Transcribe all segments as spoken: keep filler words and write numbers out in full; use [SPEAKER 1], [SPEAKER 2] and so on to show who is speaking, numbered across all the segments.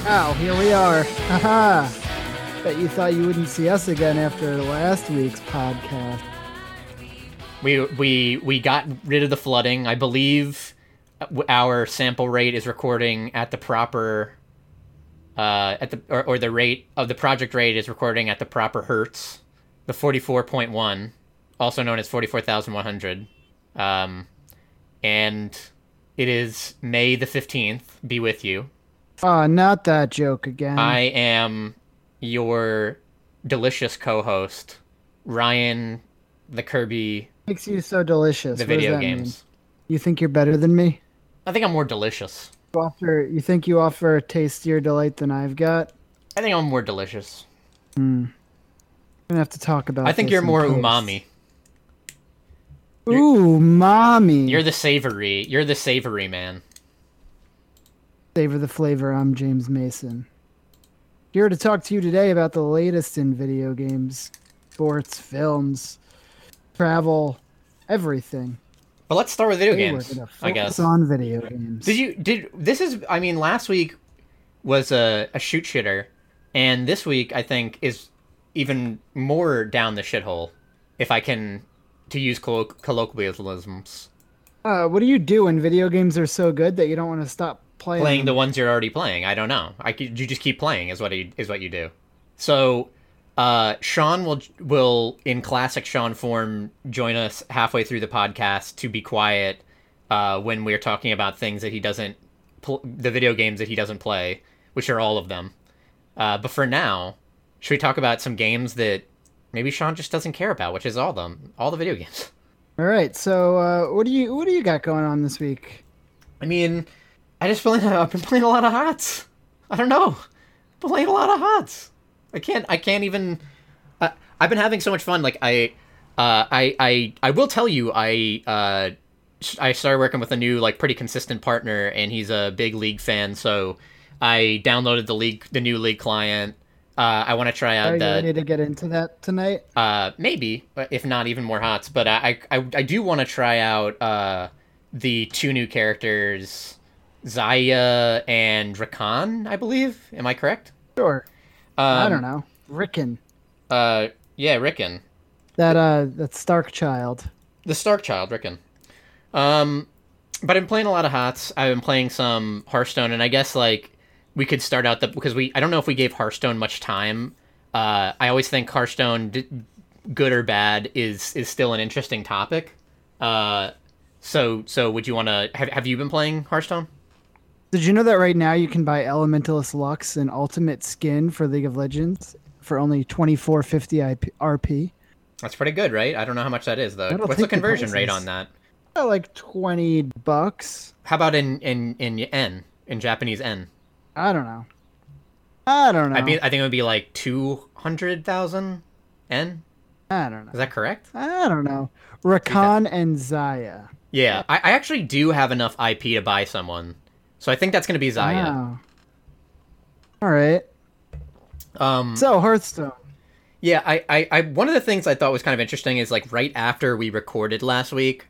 [SPEAKER 1] Wow, here we are. Haha. Bet you thought you wouldn't see us again after last week's podcast.
[SPEAKER 2] We we we got rid of the flooding. I believe our sample rate is recording at the proper uh at the or, or the rate of the project rate is recording at the proper hertz, the forty-four point one, also known as forty-four thousand one hundred. Um and it is May the fifteenth. Be with you.
[SPEAKER 1] Oh, not that joke again.
[SPEAKER 2] I am your delicious co-host, Ryan the Kirby.
[SPEAKER 1] Makes you so delicious.
[SPEAKER 2] The
[SPEAKER 1] What does
[SPEAKER 2] video
[SPEAKER 1] that
[SPEAKER 2] games.
[SPEAKER 1] mean? You think you're better than me?
[SPEAKER 2] I think I'm more delicious.
[SPEAKER 1] You offer, you think you offer a tastier delight than I've got?
[SPEAKER 2] I think I'm more delicious.
[SPEAKER 1] Hmm. We're gonna have to talk about
[SPEAKER 2] I think
[SPEAKER 1] this
[SPEAKER 2] you're
[SPEAKER 1] in
[SPEAKER 2] more
[SPEAKER 1] post.
[SPEAKER 2] umami.
[SPEAKER 1] Ooh, mommy.
[SPEAKER 2] You're the savory. You're the savory man.
[SPEAKER 1] Savor the flavor. I'm James Mason. Here to talk to you today about the latest in video games, sports, films, travel, everything.
[SPEAKER 2] But let's start with video
[SPEAKER 1] Today
[SPEAKER 2] games.
[SPEAKER 1] We're gonna
[SPEAKER 2] I
[SPEAKER 1] focus
[SPEAKER 2] guess.
[SPEAKER 1] on video games.
[SPEAKER 2] Did you did this is I mean last week was a, a shoot shitter, and this week I think is even more down the shithole, if I can to use colloq- colloquialisms.
[SPEAKER 1] Uh, what do you do when video games are so good that you don't want to stop playing?
[SPEAKER 2] Playing the
[SPEAKER 1] them?
[SPEAKER 2] ones you're already playing. I don't know. I could, you just keep playing is what you, is what you do. So, uh, Sean will will in classic Sean form join us halfway through the podcast to be quiet uh, when we're talking about things that he doesn't pl- the video games that he doesn't play, which are all of them. Uh, but for now, should we talk about some games that maybe Sean just doesn't care about, which is all of them, all the video games.
[SPEAKER 1] All right. So, uh, what do you what do you got going on this week?
[SPEAKER 2] I mean, I just playing. I've been playing a lot of HOTS. I don't know, playing a lot of HOTS. I can't. I can't even. Uh, I've been having so much fun. Like I, uh, I, I, I will tell you. I, uh, I started working with a new, like, pretty consistent partner, and he's a big League fan. So I downloaded the league, the new League client. Uh, I want to try out
[SPEAKER 1] Are you
[SPEAKER 2] the.
[SPEAKER 1] ready to get into that tonight?
[SPEAKER 2] Uh, maybe, if not even more HOTS. But I, I, I do want to try out uh, the two new characters, Zaya and Rakan, I believe. Am I correct?
[SPEAKER 1] Sure.
[SPEAKER 2] Um,
[SPEAKER 1] I don't know. Rickon.
[SPEAKER 2] Uh, yeah, Rickon.
[SPEAKER 1] That uh, that Stark child.
[SPEAKER 2] The Stark Child, Rickon. Um, but I'm playing a lot of HOTS. I've been playing some Hearthstone, and I guess, like, we could start out the because we I don't know if we gave Hearthstone much time. Uh, I always think Hearthstone, d- good or bad, is is still an interesting topic. Uh, so so would you want to have have you been playing Hearthstone?
[SPEAKER 1] Did you know that right now you can buy Elementalist Lux and Ultimate Skin for League of Legends for only twenty-four fifty R P?
[SPEAKER 2] That's pretty good, right? I don't know how much that is though.
[SPEAKER 1] That'll
[SPEAKER 2] What's the
[SPEAKER 1] take the
[SPEAKER 2] conversion rate
[SPEAKER 1] prices.
[SPEAKER 2] on that?
[SPEAKER 1] Uh, Like twenty bucks.
[SPEAKER 2] How about in in in yen, in Japanese yen?
[SPEAKER 1] I don't know. I don't know.
[SPEAKER 2] I mean, I think it would be like two hundred thousand yen.
[SPEAKER 1] I don't know.
[SPEAKER 2] Is that correct?
[SPEAKER 1] I don't know. Rakan and Zaya.
[SPEAKER 2] Yeah, I, I actually do have enough I P to buy someone, so I think that's going to be Zaya.
[SPEAKER 1] Wow. All right.
[SPEAKER 2] Um,
[SPEAKER 1] So Hearthstone.
[SPEAKER 2] yeah, I, I, I, one of the things I thought was kind of interesting is, like, right after we recorded last week,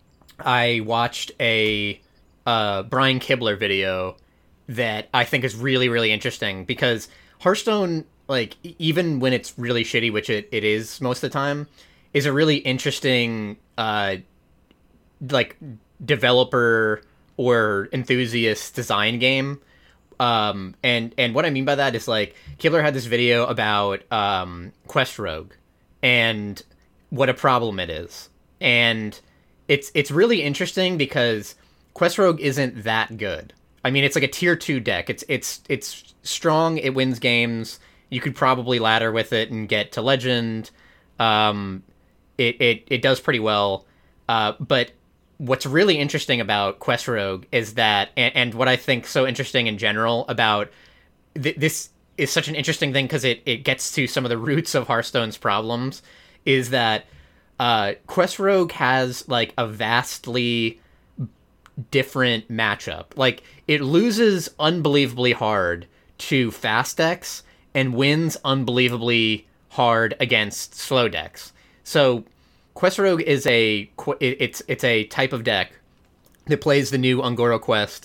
[SPEAKER 2] I watched a uh, Brian Kibler video that I think is really, really interesting because Hearthstone, like, e- even when it's really shitty, which it, it is most of the time, is a really interesting, uh, like, developer or enthusiast design game. Um, and, and what I mean by that is, like, Kibler had this video about um, Quest Rogue and what a problem it is. And it's it's really interesting because Quest Rogue isn't that good. I mean, it's like a tier two deck. It's it's it's strong. It wins games. You could probably ladder with it and get to legend. Um, it it it does pretty well. Uh, but what's really interesting about Quest Rogue is that, and, and what I think so interesting in general about th- this is such an interesting thing because it it gets to some of the roots of Hearthstone's problems, is that uh, Quest Rogue has, like, a vastly different matchup. Like, it loses unbelievably hard to fast decks and wins unbelievably hard against slow decks. So Quest Rogue is a qu- it- it's it's a type of deck that plays the new Ungoro Quest,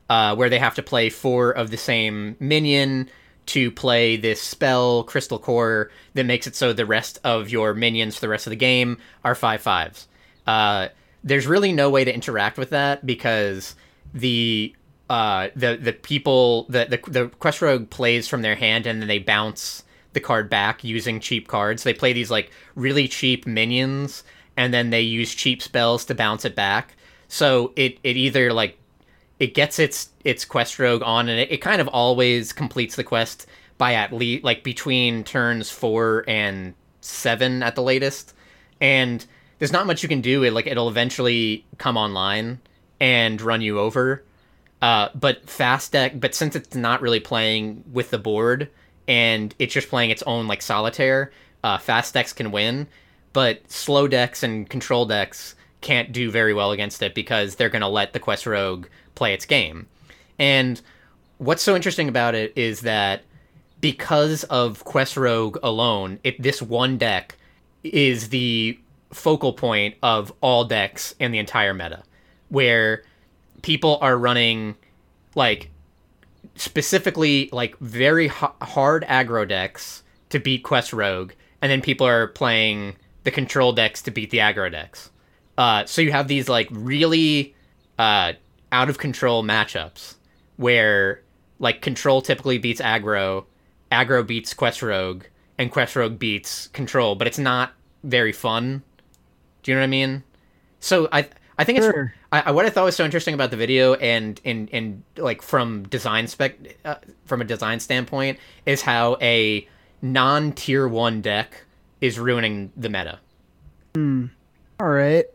[SPEAKER 2] uh, where they have to play four of the same minion to play this spell, Crystal Core, that makes it so the rest of your minions for the rest of the game are five fives. Uh, there's really no way to interact with that because the uh, the the people the, the the Quest Rogue plays from their hand and then they bounce the card back using cheap cards. They play these like really cheap minions and then they use cheap spells to bounce it back. So it it either like it gets its its Quest Rogue on, and it, it kind of always completes the quest by at least like between turns four and seven at the latest. And there's not much you can do. It like it'll eventually come online and run you over. Uh, but fast deck, but since it's not really playing with the board and it's just playing its own like solitaire, uh, fast decks can win. But slow decks and control decks can't do very well against it because they're going to let the Quest Rogue play its game. And what's so interesting about it is that because of Quest Rogue alone, it this one deck is the focal point of all decks in the entire meta, where people are running like specifically like very ha- hard aggro decks to beat Quest Rogue, and then people are playing the control decks to beat the aggro decks. Uh, so you have these like really uh, out of control matchups where like control typically beats aggro, aggro beats Quest Rogue, and Quest Rogue beats control, but it's not very fun. Do you know what I mean? So I I think it's
[SPEAKER 1] Sure.
[SPEAKER 2] I, I what I thought was so interesting about the video and and and like from design spec uh, from a design standpoint is how a non tier one deck is ruining the meta.
[SPEAKER 1] Hmm. All right.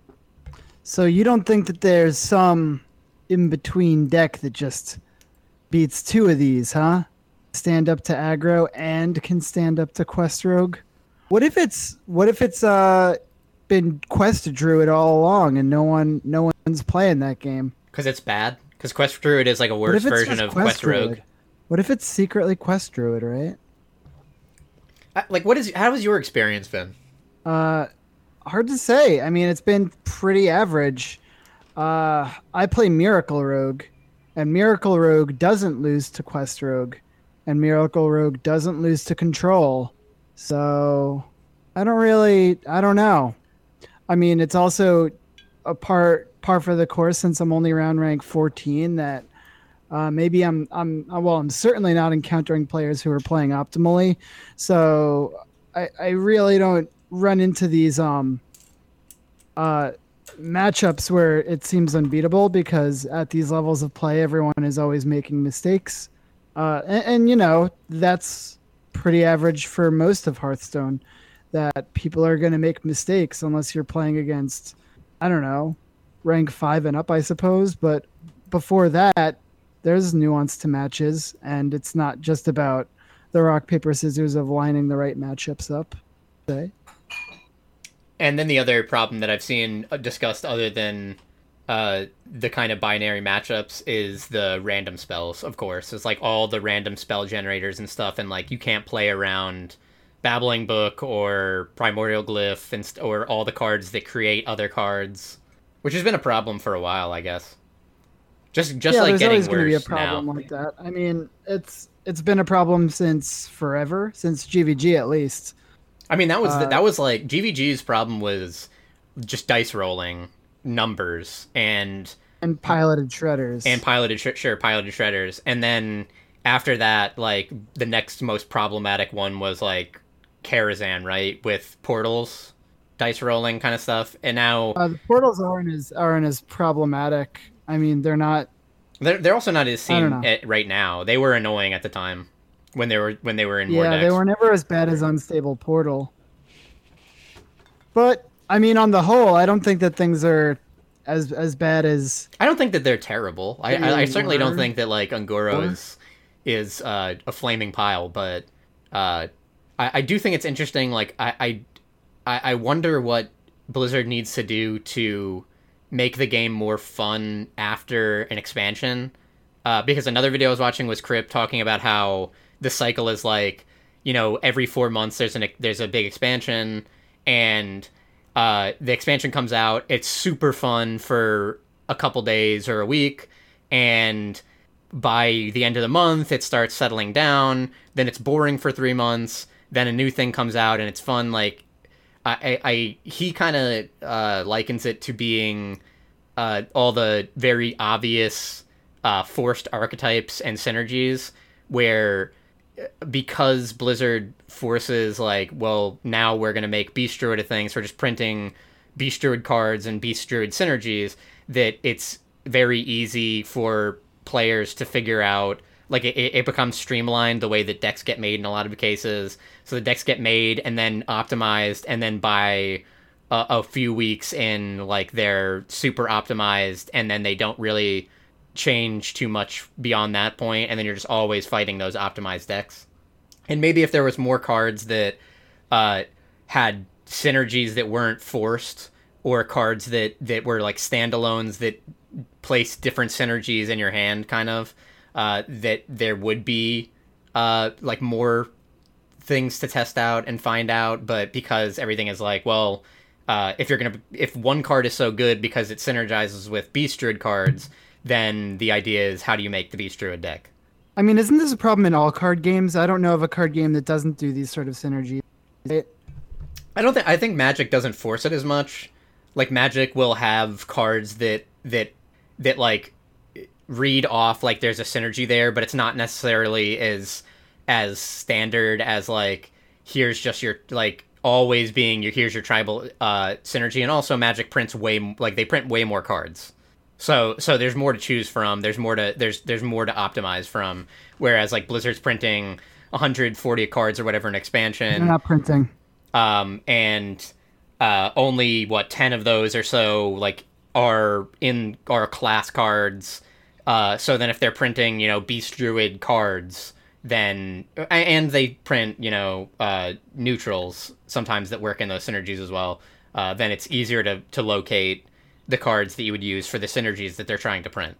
[SPEAKER 1] So you don't think that there's some in-between deck that just beats two of these, huh? Stand up to aggro and can stand up to Quest Rogue? What if it's what if it's uh been Quest Druid all along and no one no one's playing that game?
[SPEAKER 2] Because it's bad. Because Quest Druid is like a
[SPEAKER 1] What
[SPEAKER 2] worse
[SPEAKER 1] if it's
[SPEAKER 2] version
[SPEAKER 1] just
[SPEAKER 2] of Quest Rogue.
[SPEAKER 1] Druid? What if it's secretly Quest Druid, right?
[SPEAKER 2] I- Like, what is how has your experience been?
[SPEAKER 1] Uh, hard to say. I mean, it's been pretty average. Uh, I play Miracle Rogue, and Miracle Rogue doesn't lose to Quest Rogue, and Miracle Rogue doesn't lose to Control. So, I don't really, I don't know. I mean, it's also a part par for the course since I'm only around rank fourteen that uh, maybe I'm I'm well I'm certainly not encountering players who are playing optimally, so I, I really don't run into these um uh matchups where it seems unbeatable because at these levels of play everyone is always making mistakes, uh and, and you know that's pretty average for most of Hearthstone, that people are going to make mistakes unless you're playing against, I don't know, rank five and up, I suppose. But before that, there's nuance to matches, and it's not just about the rock, paper, scissors of lining the right matchups up. Say.
[SPEAKER 2] And then the other problem that I've seen discussed other than uh, the kind of binary matchups is the random spells, of course. It's like all the random spell generators and stuff, and like you can't play around Babbling Book or Primordial Glyph and st- or all the cards that create other cards, which has been a problem for a while, I guess. Just just
[SPEAKER 1] yeah,
[SPEAKER 2] like
[SPEAKER 1] there's
[SPEAKER 2] getting
[SPEAKER 1] always going to be a
[SPEAKER 2] worse
[SPEAKER 1] problem
[SPEAKER 2] now.
[SPEAKER 1] like that. I mean, it's it's been a problem since forever, since G V G at least.
[SPEAKER 2] I mean, that was the,
[SPEAKER 1] Uh,
[SPEAKER 2] that was like G V G's problem was just dice rolling numbers and
[SPEAKER 1] And piloted shredders.
[SPEAKER 2] and piloted sh- sure piloted shredders, and then after that, like the next most problematic one was like Karazhan, right, with portals, dice rolling kind of stuff, and now
[SPEAKER 1] uh, the portals aren't as aren't as problematic. I mean, they're not.
[SPEAKER 2] they're they're also not as
[SPEAKER 1] I don't
[SPEAKER 2] seen
[SPEAKER 1] know.
[SPEAKER 2] at, right now. They were annoying at the time when they were when they were in
[SPEAKER 1] Yeah,
[SPEAKER 2] more decks.
[SPEAKER 1] they were never as bad as Unstable Portal. But I mean, on the whole, I don't think that things are as as bad as.
[SPEAKER 2] I don't think that they're terrible. I I, I certainly don't
[SPEAKER 1] were.
[SPEAKER 2] think that like Ungoro
[SPEAKER 1] Or-
[SPEAKER 2] is is uh, a flaming pile, but uh, I, I do think it's interesting. Like I, I I I wonder what Blizzard needs to do to make the game more fun after an expansion. Uh, because another video I was watching was Crypt talking about how the cycle is like, you know, every four months there's an there's a big expansion, and uh, the expansion comes out. It's super fun for a couple days or a week, and by the end of the month it starts settling down, then it's boring for three months, then a new thing comes out and it's fun. Like I, I, I he kind of uh, likens it to being uh, all the very obvious uh, forced archetypes and synergies where, because Blizzard forces like, well, now we're going to make Beast Druid a thing, so we're just printing Beast Druid cards and Beast Druid synergies, that it's very easy for players to figure out, like it, it becomes streamlined the way that decks get made in a lot of cases. So the decks get made and then optimized, and then by a, a few weeks in, like they're super optimized, and then they don't really change too much beyond that point, and then you're just always fighting those optimized decks. And maybe if there was more cards that uh, had synergies that weren't forced, or cards that, that were like standalones that place different synergies in your hand, kind of, uh, that there would be uh, like more things to test out and find out. But because everything is like, well, uh, if you're gonna, if one card is so good because it synergizes with Beast Druid cards, then the idea is, how do you make the Beast Druid deck?
[SPEAKER 1] I mean, isn't this a problem in all card games? I don't know of a card game that doesn't do these sort of synergies. It...
[SPEAKER 2] I don't think I think Magic doesn't force it as much. Like Magic will have cards that that that like read off like there's a synergy there, but it's not necessarily as as standard as like, here's just your like always being your here's your tribal uh synergy. And also Magic prints way like they print way more cards. So so there's more to choose from. There's more to there's there's more to optimize from. Whereas like Blizzard's printing one hundred forty cards or whatever in expansion.
[SPEAKER 1] They're not printing.
[SPEAKER 2] Um and uh only what ten of those or so like are in are class cards. Uh so then if they're printing, you know, Beast Druid cards, then and they print, you know, uh neutrals sometimes that work in those synergies as well. Uh then it's easier to to locate the cards that you would use for the synergies that they're trying to print.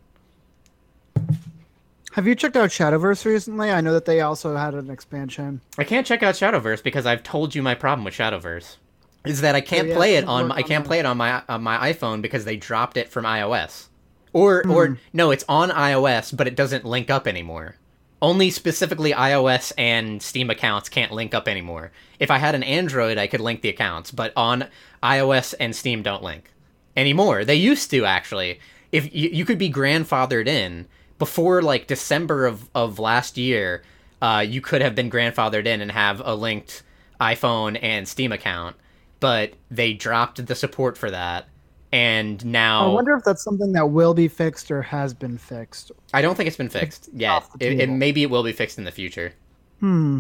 [SPEAKER 1] Have you checked out Shadowverse recently? I know that they also had an expansion.
[SPEAKER 2] I can't check out Shadowverse because I've told you my problem with Shadowverse is that I can't oh, yeah, play it on I can't on play it on my on my iPhone because they dropped it from iOS. Or mm. or no, it's on iOS but it doesn't link up anymore. Only specifically iOS and Steam accounts can't link up anymore. If I had an Android, I could link the accounts, but on iOS and Steam don't link anymore. They used to, actually. If you, you could be grandfathered in before like December of, of last year, uh, you could have been grandfathered in and have a linked iPhone and Steam account, but they dropped the support for that. And now
[SPEAKER 1] I wonder if that's something that will be fixed or has been fixed.
[SPEAKER 2] I don't think it's been fixed yet. It, it maybe it will be fixed in the future.
[SPEAKER 1] Hmm.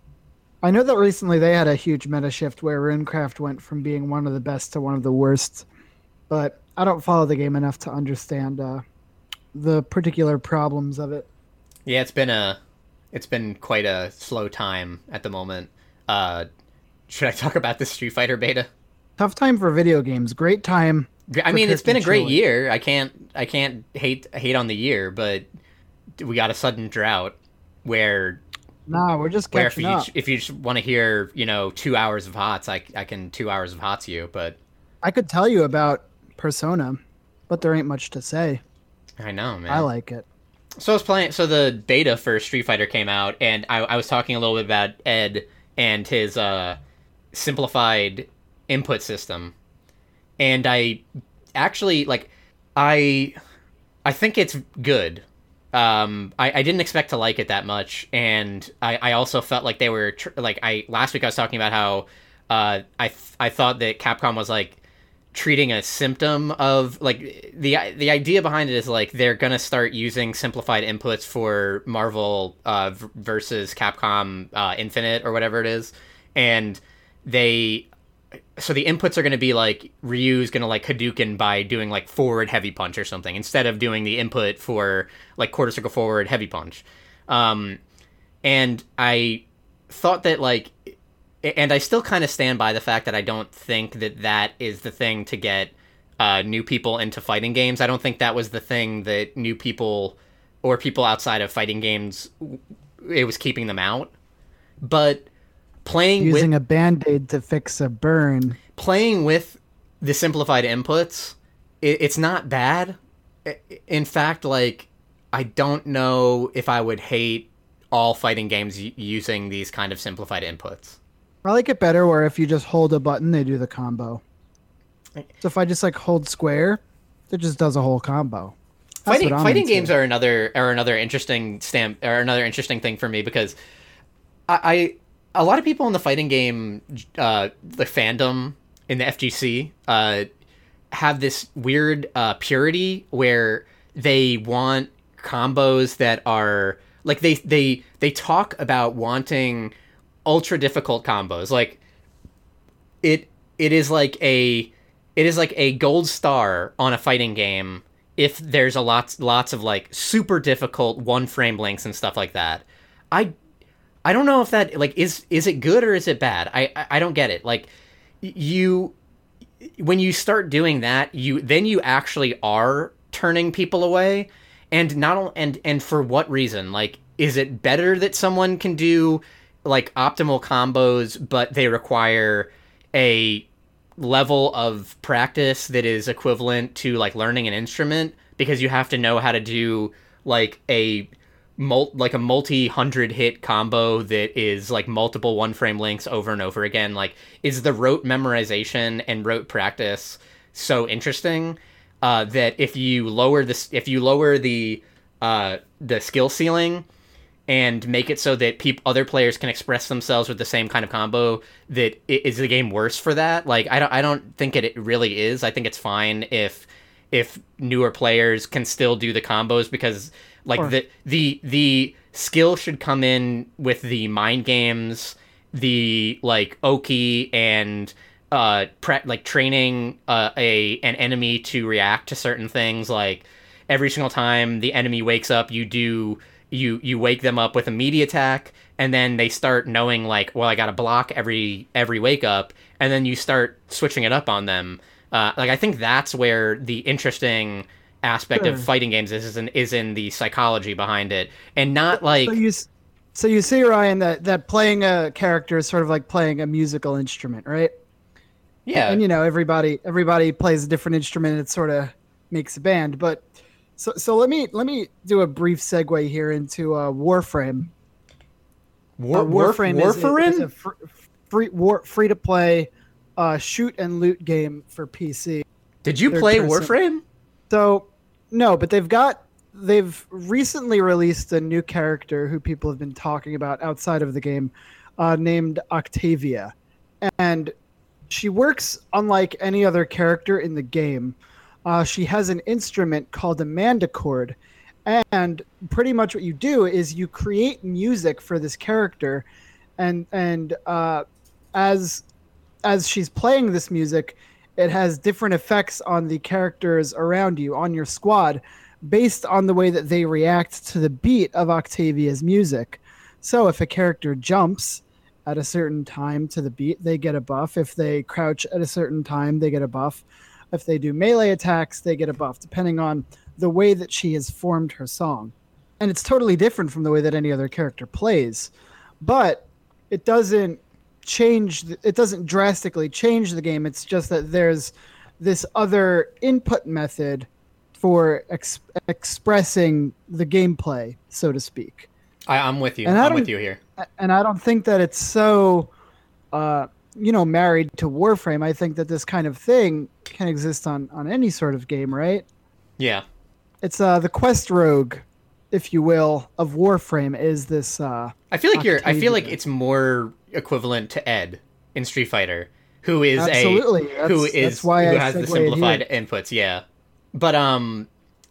[SPEAKER 1] I know that recently they had a huge meta shift where RuneCraft went from being one of the best to one of the worst. But I don't follow the game enough to understand uh, the particular problems of it.
[SPEAKER 2] Yeah, it's been a, it's been quite a slow time at the moment. Uh, should I talk about the Street Fighter beta?
[SPEAKER 1] Tough time for video games. Great time.
[SPEAKER 2] I mean, it's been a great year. I can't, I can't hate hate on the year, but we got a sudden drought where.
[SPEAKER 1] Nah, we're just catching
[SPEAKER 2] where if
[SPEAKER 1] up.
[SPEAKER 2] you, if you just want to hear, you know, two hours of HOTS, I I can two hours of HOTS you, but.
[SPEAKER 1] I could tell you about Persona, but there ain't much to say.
[SPEAKER 2] I know, man.
[SPEAKER 1] I like it.
[SPEAKER 2] So I was playing. So the beta for Street Fighter came out, and I, I was talking a little bit about Ed and his uh, simplified input system, and I actually like I I think it's good. Um, I, I didn't expect to like it that much, and I, I also felt like they were tr- like I last week I was talking about how uh, I th- I thought that Capcom was like treating a symptom of like the the idea behind it is like they're gonna start using simplified inputs for Marvel uh, v- versus Capcom uh, Infinite or whatever it is, and they so the inputs are gonna be like Ryu's gonna like Hadouken by doing like forward heavy punch or something instead of doing the input for like quarter circle forward heavy punch, um, and I thought that like. And I still kind of stand by the fact that I don't think that that is the thing to get uh, new people into fighting games. I don't think that was the thing that new people or people outside of fighting games, it was keeping them out. But playing
[SPEAKER 1] Using
[SPEAKER 2] with,
[SPEAKER 1] a Band-Aid to fix a burn.
[SPEAKER 2] Playing with the simplified inputs, it, it's not bad. In fact, like, I don't know if I would hate all fighting games y- using these kind of simplified inputs.
[SPEAKER 1] I like it better where if you just hold a button, they do the combo. So if I just like hold square, it just does a whole combo. That's
[SPEAKER 2] Fighting
[SPEAKER 1] what I'm
[SPEAKER 2] fighting
[SPEAKER 1] into.
[SPEAKER 2] games are another are another interesting stamp or another interesting thing for me because I, I a lot of people in the fighting game uh, the fandom in the F G C uh, have this weird uh, purity where they want combos that are like they they they talk about wanting ultra difficult combos. Like it it is like a it is like a gold star on a fighting game if there's a lots lots of like super difficult one frame lengths and stuff like that. I I don't know if that like is is it good or is it bad? I I, I don't get it. Like you when you start doing that, you then you actually are turning people away, and not only and and for what reason? Like, is it better that someone can do like optimal combos, but they require a level of practice that is equivalent to like learning an instrument because you have to know how to do like a mul- like a multi hundred hit combo that is like multiple one frame lengths over and over again? Like, is the rote memorization and rote practice so interesting uh, that if you lower this if you lower the uh, the skill ceiling and make it so that peop- other players can express themselves with the same kind of combo, that i- is the game worse for that? Like, I don't, I don't think it, it really is. I think it's fine if if newer players can still do the combos because, like,
[SPEAKER 1] Sure.
[SPEAKER 2] the the the skill should come in with the mind games, the like Oki and uh pre- like training uh, a an enemy to react to certain things. Like every single time the enemy wakes up, you do you you wake them up with a meaty attack, and then they start knowing like, well, I gotta block every every wake up, and then you start switching it up on them. Uh, like I think that's where the interesting aspect
[SPEAKER 1] Sure.
[SPEAKER 2] of fighting games is is in, is in the psychology behind it, and not
[SPEAKER 1] So
[SPEAKER 2] like
[SPEAKER 1] you, s- so you see, Ryan, that that playing a character is sort of like playing a musical instrument, right?
[SPEAKER 2] yeah.
[SPEAKER 1] And you know, everybody everybody plays a different instrument, and it sort of makes a band. But so so let me let me do a brief segue here into uh, Warframe.
[SPEAKER 2] War,
[SPEAKER 1] Uh,
[SPEAKER 2] Warf
[SPEAKER 1] Warframe is, is a
[SPEAKER 2] Warfarin?
[SPEAKER 1] fr- free war, free to play uh, shoot and loot game for P C.
[SPEAKER 2] Did you
[SPEAKER 1] Third
[SPEAKER 2] play
[SPEAKER 1] person.
[SPEAKER 2] Warframe?
[SPEAKER 1] So no, but they've got they've recently released a new character who people have been talking about outside of the game, uh, named Octavia, and she works unlike any other character in the game. Uh, she has an instrument called a mandicord, and pretty much what you do is you create music for this character, and and uh, as as she's playing this music, it has different effects on the characters around you, on your squad, based on the way that they react to the beat of Octavia's music. So if a character jumps at a certain time to the beat, they get a buff. If they crouch at a certain time, they get a buff. If they do melee attacks, they get a buff, depending on the way that she has formed her song. And it's totally different from the way that any other character plays. But it doesn't change it doesn't drastically change the game. It's just that there's this other input method for ex- expressing the gameplay, so to speak.
[SPEAKER 2] I, I'm with you.
[SPEAKER 1] And I
[SPEAKER 2] I'm
[SPEAKER 1] don't-
[SPEAKER 2] with you here.
[SPEAKER 1] And I don't think that it's so uh, you know, married to Warframe. I think that this kind of thing can exist on on any sort of game, right?
[SPEAKER 2] Yeah.
[SPEAKER 1] It's uh the quest rogue, if you will, of Warframe is this uh
[SPEAKER 2] I feel like you're. I feel like
[SPEAKER 1] Octavia.
[SPEAKER 2] it's more equivalent to Ed in Street Fighter, who is
[SPEAKER 1] Absolutely.
[SPEAKER 2] a
[SPEAKER 1] That's-
[SPEAKER 2] who is
[SPEAKER 1] that's why
[SPEAKER 2] who
[SPEAKER 1] I
[SPEAKER 2] has the
[SPEAKER 1] segued
[SPEAKER 2] simplified inputs. Yeah, but um,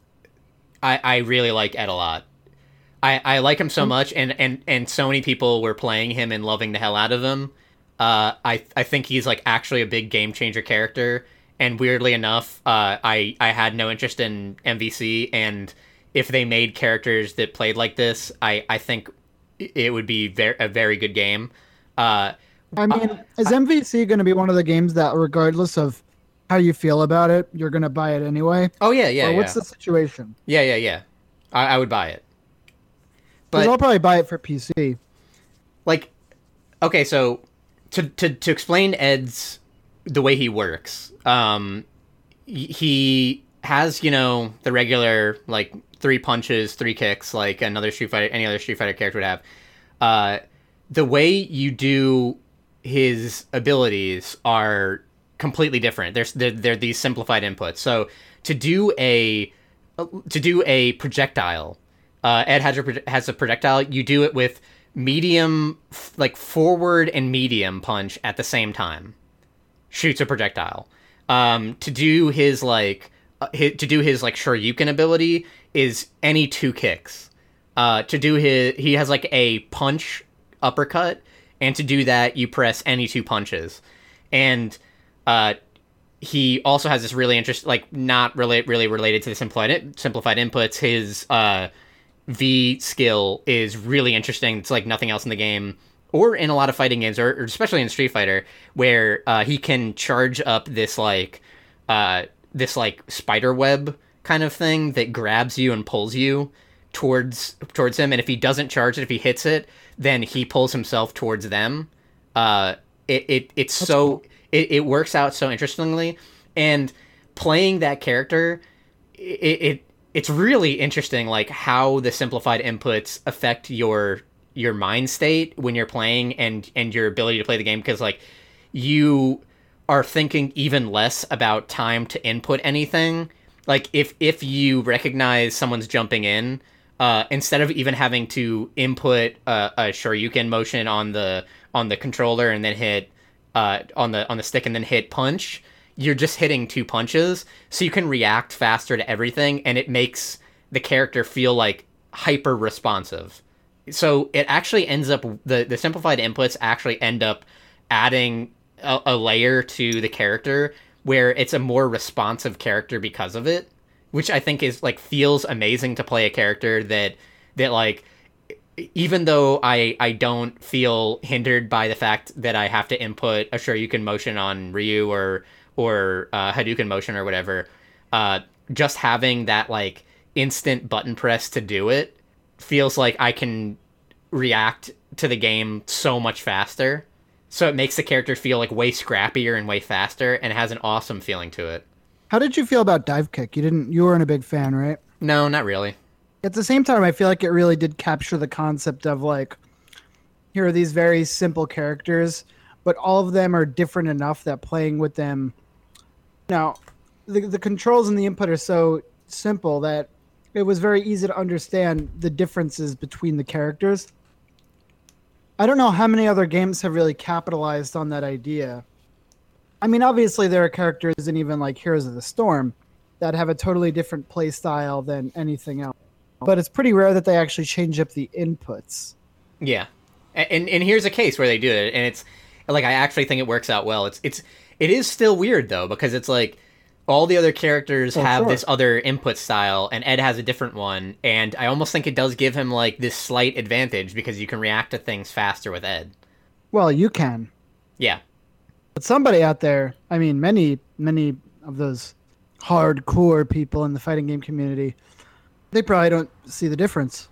[SPEAKER 2] I I really like Ed a lot. I I like him so
[SPEAKER 1] Um,
[SPEAKER 2] much, and and and so many people were playing him and loving the hell out of him. Uh, I I think he's like actually a big game changer character. And weirdly enough, uh, I I had no interest in M V C, and if they made characters that played like this, I I think it would be very, a very good game. Uh,
[SPEAKER 1] I mean, is M V C going to be one of the games that, regardless of how you feel about it, you're going to buy it anyway?
[SPEAKER 2] oh yeah, yeah,
[SPEAKER 1] or
[SPEAKER 2] yeah,
[SPEAKER 1] what's the situation?
[SPEAKER 2] yeah, yeah, yeah. I, I would buy it,
[SPEAKER 1] Because I'll
[SPEAKER 2] but
[SPEAKER 1] probably buy it for P C.
[SPEAKER 2] like, okay, so to to to explain Ed's the way he works, um, he has, you know, the regular, like, three punches, three kicks, like another Street Fighter, any other Street Fighter character would have. Uh, the way you do his abilities are completely different. There's they're, they're these simplified inputs. So to do a to do a projectile, uh, Ed has a has a projectile. You do it with medium, like forward and medium punch at the same time. Shoots a projectile. Um, to do his like uh, his, to do his like Shoryuken ability is any two kicks. Uh, to do his he has like a punch uppercut, and to do that you press any two punches. And uh, he also has this really interesting, like not really really related to the simplified simplified inputs. His uh, V skill is really interesting. It's like nothing else in the game, or in a lot of fighting games, or, or especially in Street Fighter, where uh, he can charge up this like uh, this like spider web kind of thing that grabs you and pulls you towards towards him. And if he doesn't charge it, if he hits it, then he pulls himself towards them. Uh, it, it it's That's so cool. it, it works out so interestingly, and playing that character, it, it it's really interesting, like how the simplified inputs affect your your mind state when you're playing, and and your ability to play the game, because like you are thinking even less about time to input anything. Like if if you recognize someone's jumping in, uh, instead of even having to input a, a Shoryuken motion on the on the controller and then hit uh, on the on the stick and then hit punch, you're just hitting two punches, so you can react faster to everything, and it makes the character feel like hyper responsive. So it actually ends up, the, the simplified inputs actually end up adding a, a layer to the character where it's a more responsive character because of it, which I think is like feels amazing to play a character that that like, even though I, I don't feel hindered by the fact that I have to input a Shoryuken motion on Ryu or or uh, Hadouken motion or whatever, uh, just having that like instant button press to do it feels like I can react to the game so much faster. So it makes the character feel like way scrappier and way faster, and it has an awesome feeling to it.
[SPEAKER 1] How did you feel about Dive Kick? You didn't you weren't a big fan, right?
[SPEAKER 2] No, not really.
[SPEAKER 1] At the same time, I feel like it really did capture the concept of like, here are these very simple characters, but all of them are different enough that playing with them. Now, the the controls and the input are so simple that it was very easy to understand the differences between the characters. I don't know how many other games have really capitalized on that idea. I mean, obviously there are characters in even like Heroes of the Storm that have a totally different play style than anything else. But it's pretty rare that they actually change up the inputs.
[SPEAKER 2] Yeah. And and here's a case where they do it, and it's like I actually think it works out well. It's it's it is still weird though, because it's like all the other characters oh, have sure. this other input style, and Ed has a different one, and I almost think it does give him like this slight advantage because you can react to things faster with Ed.
[SPEAKER 1] Well, you can.
[SPEAKER 2] Yeah.
[SPEAKER 1] But somebody out there, I mean, many, many of those hardcore people in the fighting game community, they probably don't see the difference.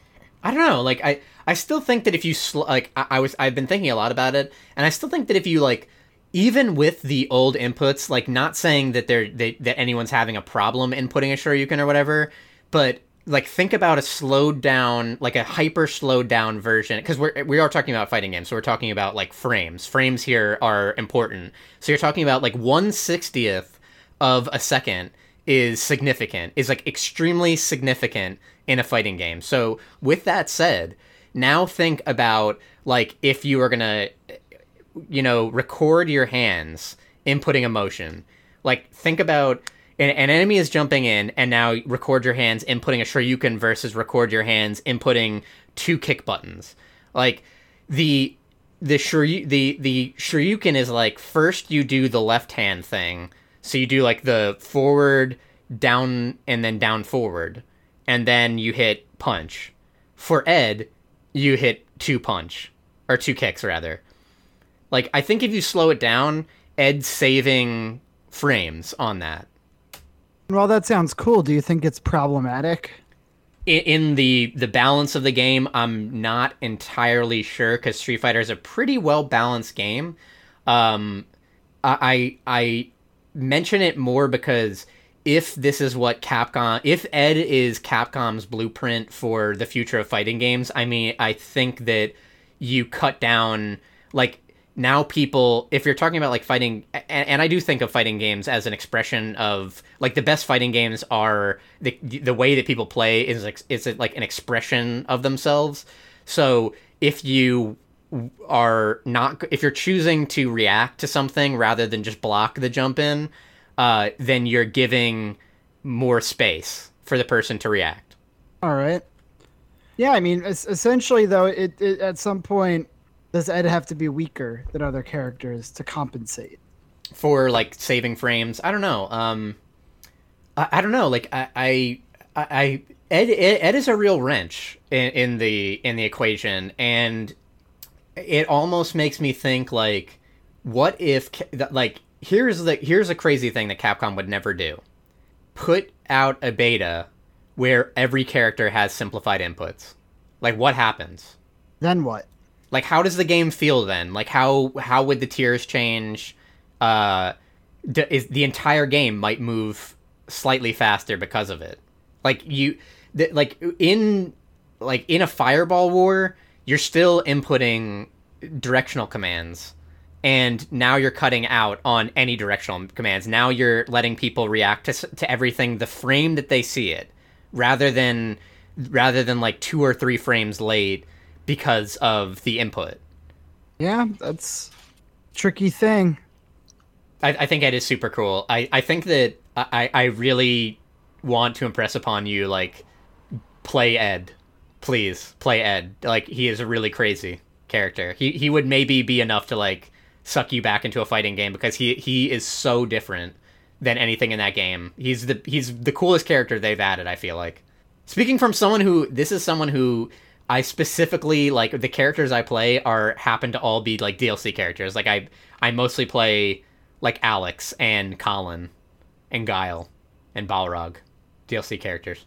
[SPEAKER 2] I don't know. Like, I, I still think that if you, sl- like, I, I was, I've been thinking a lot about it, and I still think that if you, like, even with the old inputs, like, not saying that they're, they, that anyone's having a problem inputting a Shoryuken or whatever, but, like, think about a slowed down, like, a hyper slowed down version, because we're, we are talking about fighting games, so we're talking about, like, frames. Frames here are important. So you're talking about, like, one sixtieth of a second is significant, is, like, extremely significant in a fighting game. So, with that said, now think about, like, if you are gonna, you know, record your hands inputting a motion. Like, think about an, an enemy is jumping in, and now record your hands inputting a Shoryuken versus record your hands inputting two kick buttons. Like, the the Shoryu, the the Shoryuken is like, first you do the left hand thing, so you do like the forward, down, and then down forward, and then you hit punch. For Ed, you hit two punch, or two kicks rather. Like, I think if you slow it down, Ed's saving frames on that.
[SPEAKER 1] Well, that sounds cool. Do you think it's problematic?
[SPEAKER 2] In, in the, the balance of the game, I'm not entirely sure, because Street Fighter is a pretty well-balanced game. Um, I, I I mention it more because if this is what Capcom, if Ed is Capcom's blueprint for the future of fighting games, I mean, I think that you cut down, like, now people, if you're talking about, like, fighting, and, and I do think of fighting games as an expression of, like, the best fighting games are, the the way that people play is, is like, an expression of themselves. So if you are not, if you're choosing to react to something rather than just block the jump in, uh, then you're giving more space for the person to react.
[SPEAKER 1] All right. Yeah, I mean, es- essentially, though, it, it at some point, does Ed have to be weaker than other characters to compensate?
[SPEAKER 2] For, like, saving frames? I don't know. Um, I, I don't know. Like, I, I, I Ed, Ed, Ed is a real wrench in, in the in the equation, and it almost makes me think, like, what if, like, here's the here's a crazy thing that Capcom would never do: put out a beta where every character has simplified inputs. Like, what happens?
[SPEAKER 1] Then what?
[SPEAKER 2] Like, how does the game feel then? Like, how how would the tiers change? Uh, d- is the entire game might move slightly faster because of it. Like, you, th- like in like in a Fireball War, you're still inputting directional commands, and now you're cutting out on any directional commands. Now you're letting people react to to everything the frame that they see it, rather than rather than like two or three frames late because of the input.
[SPEAKER 1] Yeah, that's a tricky thing.
[SPEAKER 2] I, I think Ed is super cool. I, I think that I, I really want to impress upon you, like, play Ed. Please, play Ed. Like, he is a really crazy character. He he would maybe be enough to, like, suck you back into a fighting game, because he he is so different than anything in that game. He's the he's the coolest character they've added, I feel like. Speaking from someone who, this is someone who I specifically, like, the characters I play are happen to all be, like, D L C characters. Like, I I mostly play, like, Alex and Colin and Guile and Balrog, D L C characters.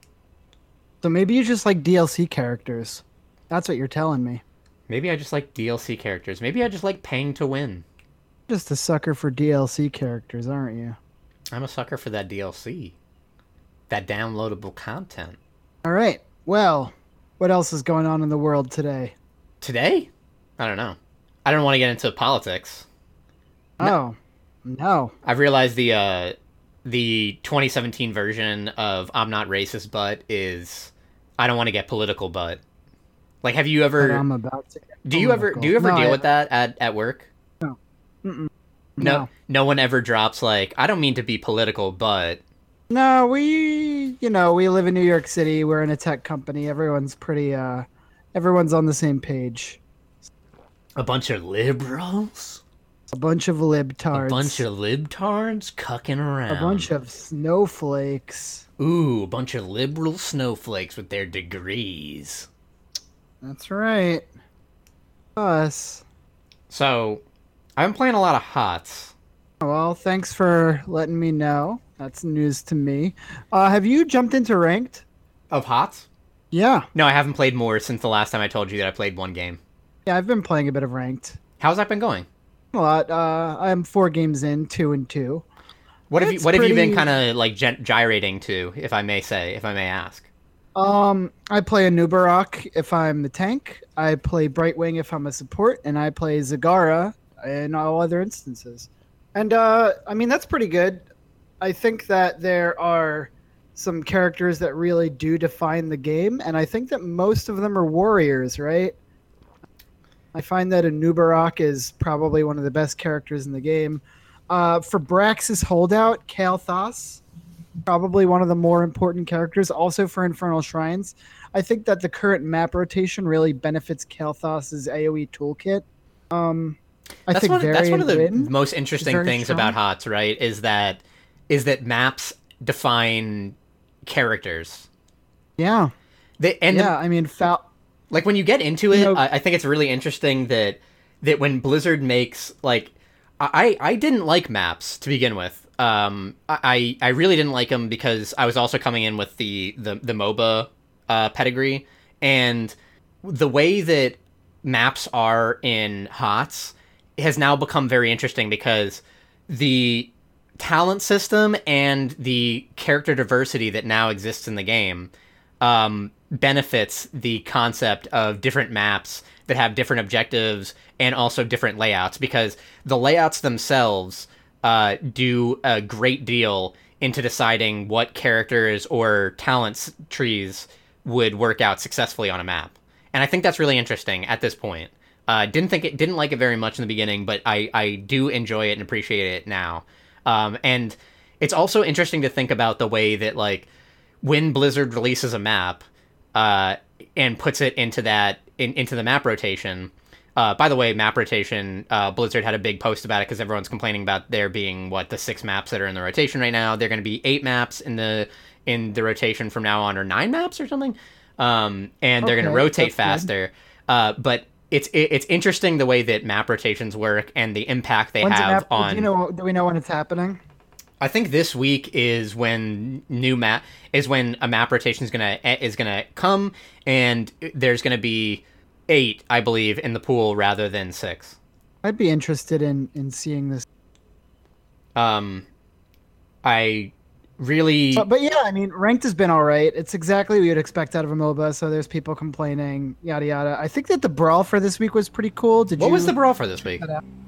[SPEAKER 1] So maybe you just like D L C characters. That's what you're telling me.
[SPEAKER 2] Maybe I just like D L C characters. Maybe I just like paying to win.
[SPEAKER 1] Just a sucker for D L C characters, aren't you?
[SPEAKER 2] I'm a sucker for that D L C. That downloadable content.
[SPEAKER 1] All right. Well, what else is going on in the world today?
[SPEAKER 2] Today? I don't know. I don't want to get into politics.
[SPEAKER 1] No. Oh, no.
[SPEAKER 2] I've realized the uh, the twenty seventeen version of I'm Not Racist But is I don't want to get political but. Like, have you ever...
[SPEAKER 1] But I'm about to get
[SPEAKER 2] do you ever do you ever
[SPEAKER 1] no,
[SPEAKER 2] deal
[SPEAKER 1] I,
[SPEAKER 2] with that at, at work?
[SPEAKER 1] No. Mm-mm.
[SPEAKER 2] No.
[SPEAKER 1] No.
[SPEAKER 2] No one ever drops, like, I don't mean to be political, but...
[SPEAKER 1] No, we, you know, we live in New York City. We're in a tech company. Everyone's pretty, uh, everyone's on the same page.
[SPEAKER 2] A bunch of liberals?
[SPEAKER 1] A bunch of libtards.
[SPEAKER 2] A bunch of libtards cucking around.
[SPEAKER 1] A bunch of snowflakes.
[SPEAKER 2] Ooh, a bunch of liberal snowflakes with their degrees.
[SPEAKER 1] That's right. Us.
[SPEAKER 2] So, I've been playing a lot of HOTS.
[SPEAKER 1] Well, thanks for letting me know. That's news to me. Uh, have you jumped into ranked?
[SPEAKER 2] Of HOTS?
[SPEAKER 1] Yeah.
[SPEAKER 2] No, I haven't played more since the last time I told you that I played one game.
[SPEAKER 1] Yeah, I've been playing a bit of ranked.
[SPEAKER 2] How's that been going?
[SPEAKER 1] A lot. Uh, I'm four games in, two and two.
[SPEAKER 2] What have
[SPEAKER 1] It's
[SPEAKER 2] you What
[SPEAKER 1] pretty...
[SPEAKER 2] have you been kind of like gy- gyrating to, if I may say, if I may ask?
[SPEAKER 1] Um, I play a Nubarok if I'm the tank. I play Brightwing if I'm a support, and I play Zagara in all other instances. And uh, I mean that's pretty good. I think that there are some characters that really do define the game, and I think that most of them are warriors, right? I find that a Nubarok is probably one of the best characters in the game. Uh, for Brax's holdout, Kael'thas, probably one of the more important characters. Also for Infernal Shrines, I think that the current map rotation really benefits Kael'thas's AoE toolkit. Um, I
[SPEAKER 2] that's
[SPEAKER 1] think
[SPEAKER 2] one, that's one of the
[SPEAKER 1] Wynn
[SPEAKER 2] most interesting things
[SPEAKER 1] strong.
[SPEAKER 2] about HOTS, right? Is that is that maps define characters.
[SPEAKER 1] Yeah.
[SPEAKER 2] They, and
[SPEAKER 1] yeah,
[SPEAKER 2] the,
[SPEAKER 1] I mean, Fal-
[SPEAKER 2] like when you get into it,
[SPEAKER 1] you know,
[SPEAKER 2] I, I think it's really interesting that that when Blizzard makes like, I I didn't like maps to begin with. Um, I I really didn't like them because I was also coming in with the the the MOBA uh, pedigree, and the way that maps are in HOTS has now become very interesting because the talent system and the character diversity that now exists in the game um, benefits the concept of different maps that have different objectives and also different layouts, because the layouts themselves uh, do a great deal into deciding what characters or talents trees would work out successfully on a map. And I think that's really interesting at this point. Uh, didn't think it, didn't like it very much in the beginning, but I, I do enjoy it and appreciate it now. Um, and it's also interesting to think about the way that, like, when Blizzard releases a map uh, and puts it into that in, into the map rotation. Uh, by the way, map rotation, uh, Blizzard had a big post about it because everyone's complaining about there being, what, the six maps that are in the rotation right now. They're going to be eight maps in the in the rotation from now on, or nine maps or something. Um, and they're okay, going to rotate faster. Uh, but it's it, it's interesting the way that map rotations work and the impact they
[SPEAKER 1] When's
[SPEAKER 2] have
[SPEAKER 1] map,
[SPEAKER 2] on...
[SPEAKER 1] Do, you know, do we know when it's happening?
[SPEAKER 2] I think this week is when new map is when a map rotation is gonna is gonna come, and there's gonna be eight, I believe, in the pool rather than six.
[SPEAKER 1] I'd be interested in in seeing this.
[SPEAKER 2] Um, I really,
[SPEAKER 1] but, but yeah, I mean, ranked has been all right. It's exactly what you'd expect out of a MOBA. So there's people complaining, yada yada. I think that the brawl for this week was pretty cool. Did
[SPEAKER 2] what
[SPEAKER 1] you?
[SPEAKER 2] was the brawl for this week?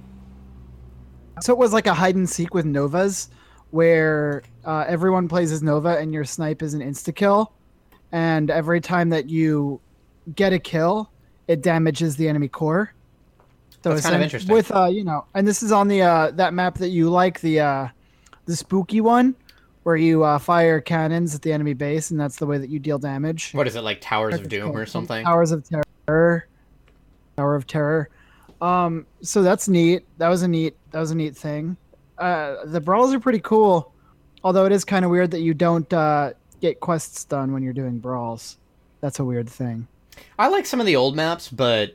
[SPEAKER 1] So it was like a hide and seek with Novas, where uh, everyone plays as Nova and your snipe is an insta-kill. And every time that you get a kill, it damages the enemy core. So
[SPEAKER 2] That's kind of interesting.
[SPEAKER 1] With, uh, you know, and this is on the uh, that map that you like, the uh, the spooky one, where you uh, fire cannons at the enemy base, and that's the way that you deal damage.
[SPEAKER 2] What is it, like Towers of Doom or something?
[SPEAKER 1] Towers of Terror. Tower of Terror. Um, so that's neat. That was a neat. That was a neat thing. Uh, the brawls are pretty cool, although it is kind of weird that you don't uh, get quests done when you're doing brawls. That's a weird thing.
[SPEAKER 2] I like some of the old maps, but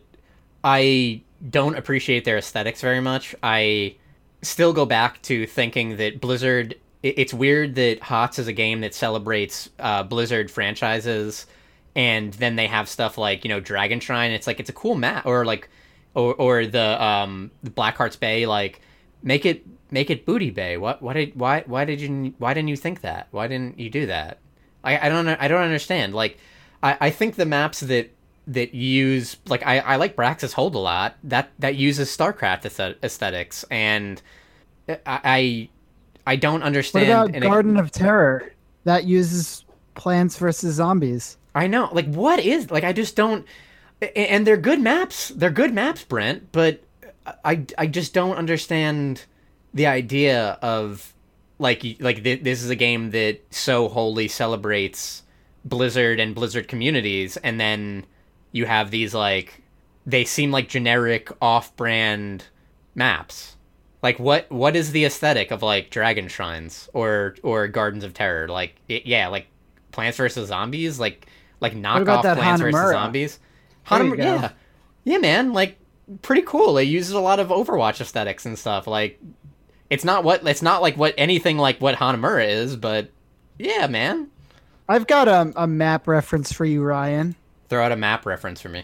[SPEAKER 2] I don't appreciate their aesthetics very much. I still go back to thinking that Blizzard... It's weird that HOTS is a game that celebrates uh, Blizzard franchises, and then they have stuff like, you know, Dragon Shrine. It's like, it's a cool map, or like, or or the um the Blackheart's Bay. Like, make it make it Booty Bay. What what did why why did you why didn't you think that? Why didn't you do that? I I don't I don't understand. Like, I I think the maps that that use, like, I I like Brax's Hold a lot. That that uses StarCraft aesthetics, and I. I I don't understand.
[SPEAKER 1] What about Garden of Terror? That uses Plants versus Zombies.
[SPEAKER 2] I know. Like, what is... Like, I just don't... And they're good maps. They're good maps, Brent, but I, I just don't understand the idea of, like, like th- this is a game that so wholly celebrates Blizzard and Blizzard communities, and then you have these, like... They seem like generic, off-brand maps. Like, what what is the aesthetic of, like, Dragon Shrines or or Gardens of Terror? Like, it, yeah, like Plants versus Zombies, like like knockoff Plants
[SPEAKER 1] Hanamura?
[SPEAKER 2] versus Zombies. Hanamura, yeah, yeah, man, like, pretty cool. It uses a lot of Overwatch aesthetics and stuff. Like, it's not what it's not like what anything like what Hanamura is, but yeah, man.
[SPEAKER 1] I've got a a map reference for you, Ryan.
[SPEAKER 2] Throw out a map reference for me.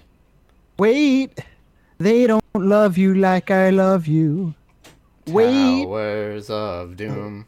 [SPEAKER 1] Wait, they don't love you like I love you. Wait.
[SPEAKER 2] Towers of Doom.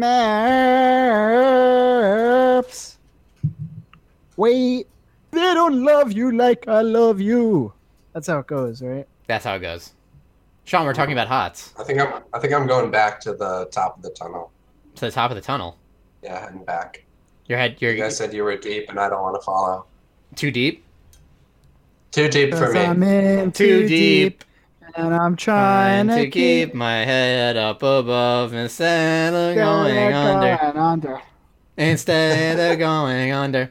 [SPEAKER 1] Maps. Wait. They don't love you like I love you. That's how it goes, right?
[SPEAKER 2] That's how it goes. Sean, we're talking about HOTS.
[SPEAKER 3] I think I'm I think I'm going back to the top of the tunnel.
[SPEAKER 2] To the top of the tunnel.
[SPEAKER 3] Yeah, heading back.
[SPEAKER 2] Your head you're
[SPEAKER 3] You guys said you were deep and I don't want to follow.
[SPEAKER 2] Too deep?
[SPEAKER 3] Too deep for me.
[SPEAKER 1] I'm in
[SPEAKER 2] Too
[SPEAKER 1] too
[SPEAKER 2] deep.
[SPEAKER 1] deep. And I'm trying,
[SPEAKER 2] Trying
[SPEAKER 1] to
[SPEAKER 2] to keep my head up above instead of going under.
[SPEAKER 1] Going under.
[SPEAKER 2] Instead of going under.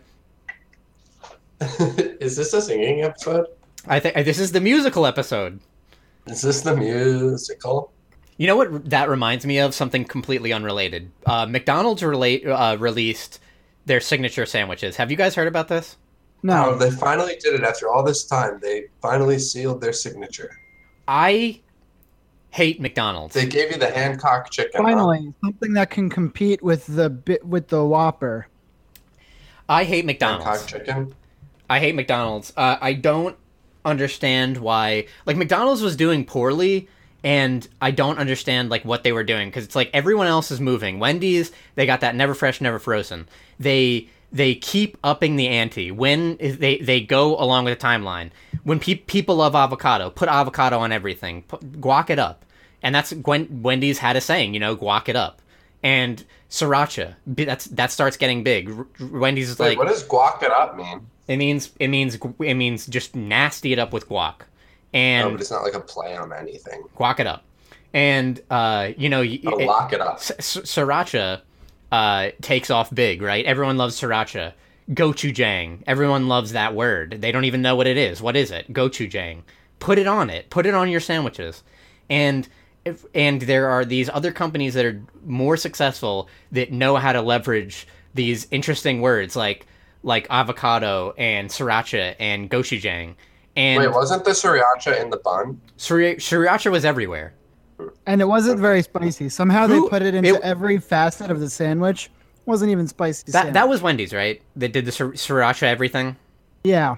[SPEAKER 3] Is this a singing episode?
[SPEAKER 2] I think this is the musical episode.
[SPEAKER 3] Is this the musical?
[SPEAKER 2] You know what that reminds me of? Something completely unrelated. Uh, McDonald's relate, uh, released their signature sandwiches. Have you guys heard about this?
[SPEAKER 1] No.
[SPEAKER 3] Oh, they finally did it after all this time. They finally sealed their signature.
[SPEAKER 2] I hate McDonald's.
[SPEAKER 3] They gave you the Hancock chicken.
[SPEAKER 1] Finally,
[SPEAKER 3] huh?
[SPEAKER 1] something that can compete with the bit with the Whopper.
[SPEAKER 2] I hate McDonald's.
[SPEAKER 3] Hancock chicken.
[SPEAKER 2] I hate McDonald's. Uh, I don't understand why. Like, McDonald's was doing poorly, and I don't understand like what they were doing because it's like everyone else is moving. Wendy's, they got that never fresh, never frozen. They they keep upping the ante when they they go along with the timeline. When pe- people love avocado, put avocado on everything, put, guac it up, and that's Gwen- Wendy's had a saying, you know, guac it up. And sriracha, that's that starts getting big. R- Wendy's is
[SPEAKER 3] Wait,
[SPEAKER 2] like,
[SPEAKER 3] what does guac it up mean?
[SPEAKER 2] It means it means it means just nasty it up with guac, and
[SPEAKER 3] No, but it's not like a play on anything.
[SPEAKER 2] guac it up, and uh, you know,
[SPEAKER 3] Oh,
[SPEAKER 2] it,
[SPEAKER 3] lock it up.
[SPEAKER 2] s- s- sriracha uh, takes off big, right? Everyone loves sriracha. Gochujang, everyone loves that word. They don't even know what it is. What is it? Gochujang. Put it on it. Put it on your sandwiches, and. If, and there are these other companies that are more successful that know how to leverage these interesting words like like avocado and sriracha and gochujang. And
[SPEAKER 3] Wait, wasn't the sriracha in the bun?
[SPEAKER 2] sri- sriracha was everywhere.
[SPEAKER 1] And it wasn't very spicy. Somehow
[SPEAKER 2] Who-
[SPEAKER 1] they put it into
[SPEAKER 2] it-
[SPEAKER 1] every facet of the sandwich. Wasn't even spicy.
[SPEAKER 2] That
[SPEAKER 1] sandwich.
[SPEAKER 2] that was Wendy's, right? That did the sri- sriracha everything.
[SPEAKER 1] yeah.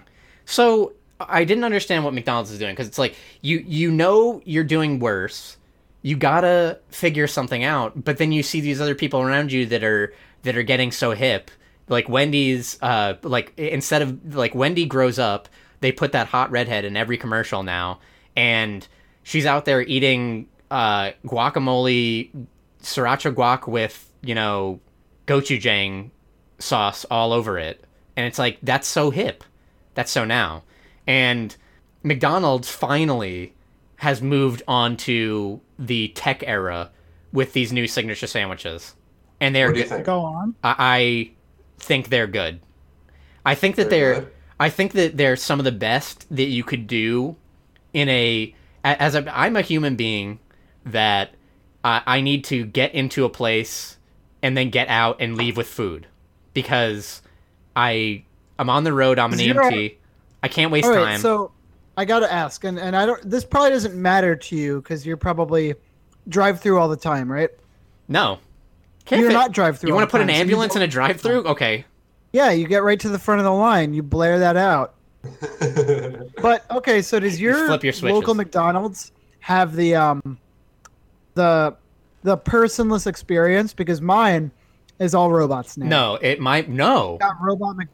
[SPEAKER 2] So I didn't understand what McDonald's is doing because it's like you you know you're doing worse. You gotta figure something out, but then you see these other people around you that are that are getting so hip. Like Wendy's, uh, like instead of like Wendy grows up, they put that hot redhead in every commercial now, and she's out there eating uh, guacamole, sriracha guac with you know gochujang sauce all over it, and it's like that's so hip, that's so now, and McDonald's finally has moved on to the tech era with these new signature sandwiches, and they're
[SPEAKER 3] What do you
[SPEAKER 2] good.
[SPEAKER 3] think?
[SPEAKER 1] Go on.
[SPEAKER 2] I, I think they're good. I think that
[SPEAKER 3] They're
[SPEAKER 2] they're.
[SPEAKER 3] good?
[SPEAKER 2] I think that they're some of the best that you could do in a. a- As a, I'm a human being that I, I need to get into a place and then get out and leave with food because I I'm on the road. I'm an
[SPEAKER 1] Zero-
[SPEAKER 2] E M T. I can't waste
[SPEAKER 1] All right,
[SPEAKER 2] time.
[SPEAKER 1] so I gotta ask, and, and I don't. This probably doesn't matter to you because you're probably drive through all the time, right?
[SPEAKER 2] no, can't
[SPEAKER 1] You're
[SPEAKER 2] fit-
[SPEAKER 1] not drive through.
[SPEAKER 2] You
[SPEAKER 1] all
[SPEAKER 2] want to
[SPEAKER 1] the
[SPEAKER 2] put an
[SPEAKER 1] time, so you
[SPEAKER 2] ambulance
[SPEAKER 1] go-
[SPEAKER 2] in a drive-through? Okay.
[SPEAKER 1] Yeah, you get right to the front of the line. You blare that out. But okay, so does your,
[SPEAKER 2] flip your switches.
[SPEAKER 1] local McDonald's have the um the the personless experience? Because mine is all robots now.
[SPEAKER 2] No, it might no.
[SPEAKER 1] Got robot Mc-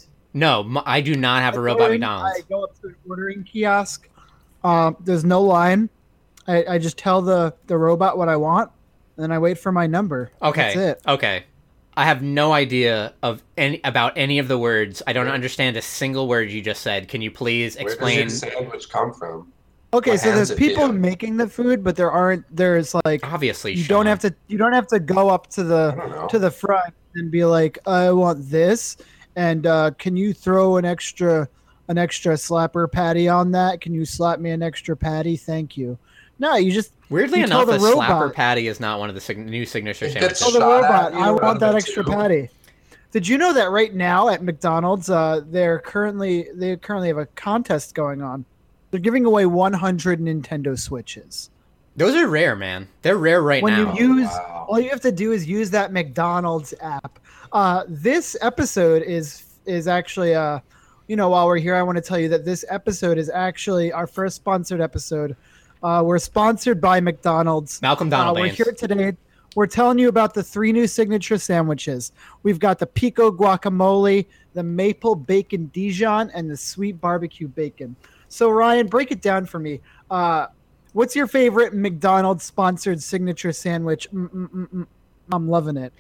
[SPEAKER 2] No, m- I do not have a
[SPEAKER 1] I
[SPEAKER 2] robot
[SPEAKER 1] go in,
[SPEAKER 2] McDonald's.
[SPEAKER 1] I go up to an ordering kiosk. Um, there's no line. I, I just tell the, the robot what I want, and then I wait for my number.
[SPEAKER 2] Okay.
[SPEAKER 1] That's it.
[SPEAKER 2] Okay. I have no idea of any about any of the words. I don't understand a single word you just said. Can you please
[SPEAKER 3] Where
[SPEAKER 2] explain?
[SPEAKER 3] does your sandwich come from?
[SPEAKER 1] Okay,
[SPEAKER 3] What
[SPEAKER 1] so there's
[SPEAKER 3] hands it to
[SPEAKER 1] people
[SPEAKER 3] you?
[SPEAKER 1] making the food, but there aren't. There's like
[SPEAKER 2] Obviously,
[SPEAKER 1] you
[SPEAKER 2] Sean.
[SPEAKER 1] don't have to. You don't have to go up to
[SPEAKER 3] I
[SPEAKER 1] the
[SPEAKER 3] don't know.
[SPEAKER 1] to the front and be like, I want this, and uh, can you throw an extra an extra slapper patty on that? Can you slap me an extra patty? Thank you. No, you just
[SPEAKER 2] Weirdly
[SPEAKER 1] you tell
[SPEAKER 2] enough, a
[SPEAKER 1] the
[SPEAKER 2] slapper
[SPEAKER 1] robot-
[SPEAKER 2] patty is not one of the sig- new signature
[SPEAKER 3] It
[SPEAKER 2] sandwiches.
[SPEAKER 3] gets
[SPEAKER 1] tell the
[SPEAKER 3] shot at
[SPEAKER 1] robot,
[SPEAKER 3] you
[SPEAKER 1] I
[SPEAKER 3] out
[SPEAKER 1] want
[SPEAKER 3] of
[SPEAKER 1] that
[SPEAKER 3] the
[SPEAKER 1] extra
[SPEAKER 3] tube.
[SPEAKER 1] patty. Did you know that right now at McDonald's, uh, they're currently they currently have a contest going on. They're giving away one hundred Nintendo Switches.
[SPEAKER 2] Those are rare, man. They're rare right
[SPEAKER 1] When
[SPEAKER 2] now.
[SPEAKER 1] you use,
[SPEAKER 3] wow.
[SPEAKER 1] all you have to do is use that McDonald's app. Uh, this episode is is actually, uh, you know, while we're here, I want to tell you that this episode is actually our first sponsored episode. Uh, we're sponsored by McDonald's.
[SPEAKER 2] Malcolm
[SPEAKER 1] Uh,
[SPEAKER 2] Donald
[SPEAKER 1] we're
[SPEAKER 2] Baines.
[SPEAKER 1] here today. We're telling you about the three new signature sandwiches. We've got the pico guacamole, the maple bacon Dijon, and the sweet barbecue bacon. So Ryan, break it down for me. Uh, what's your favorite McDonald's sponsored signature sandwich? Mm-mm-mm-mm. I'm loving it.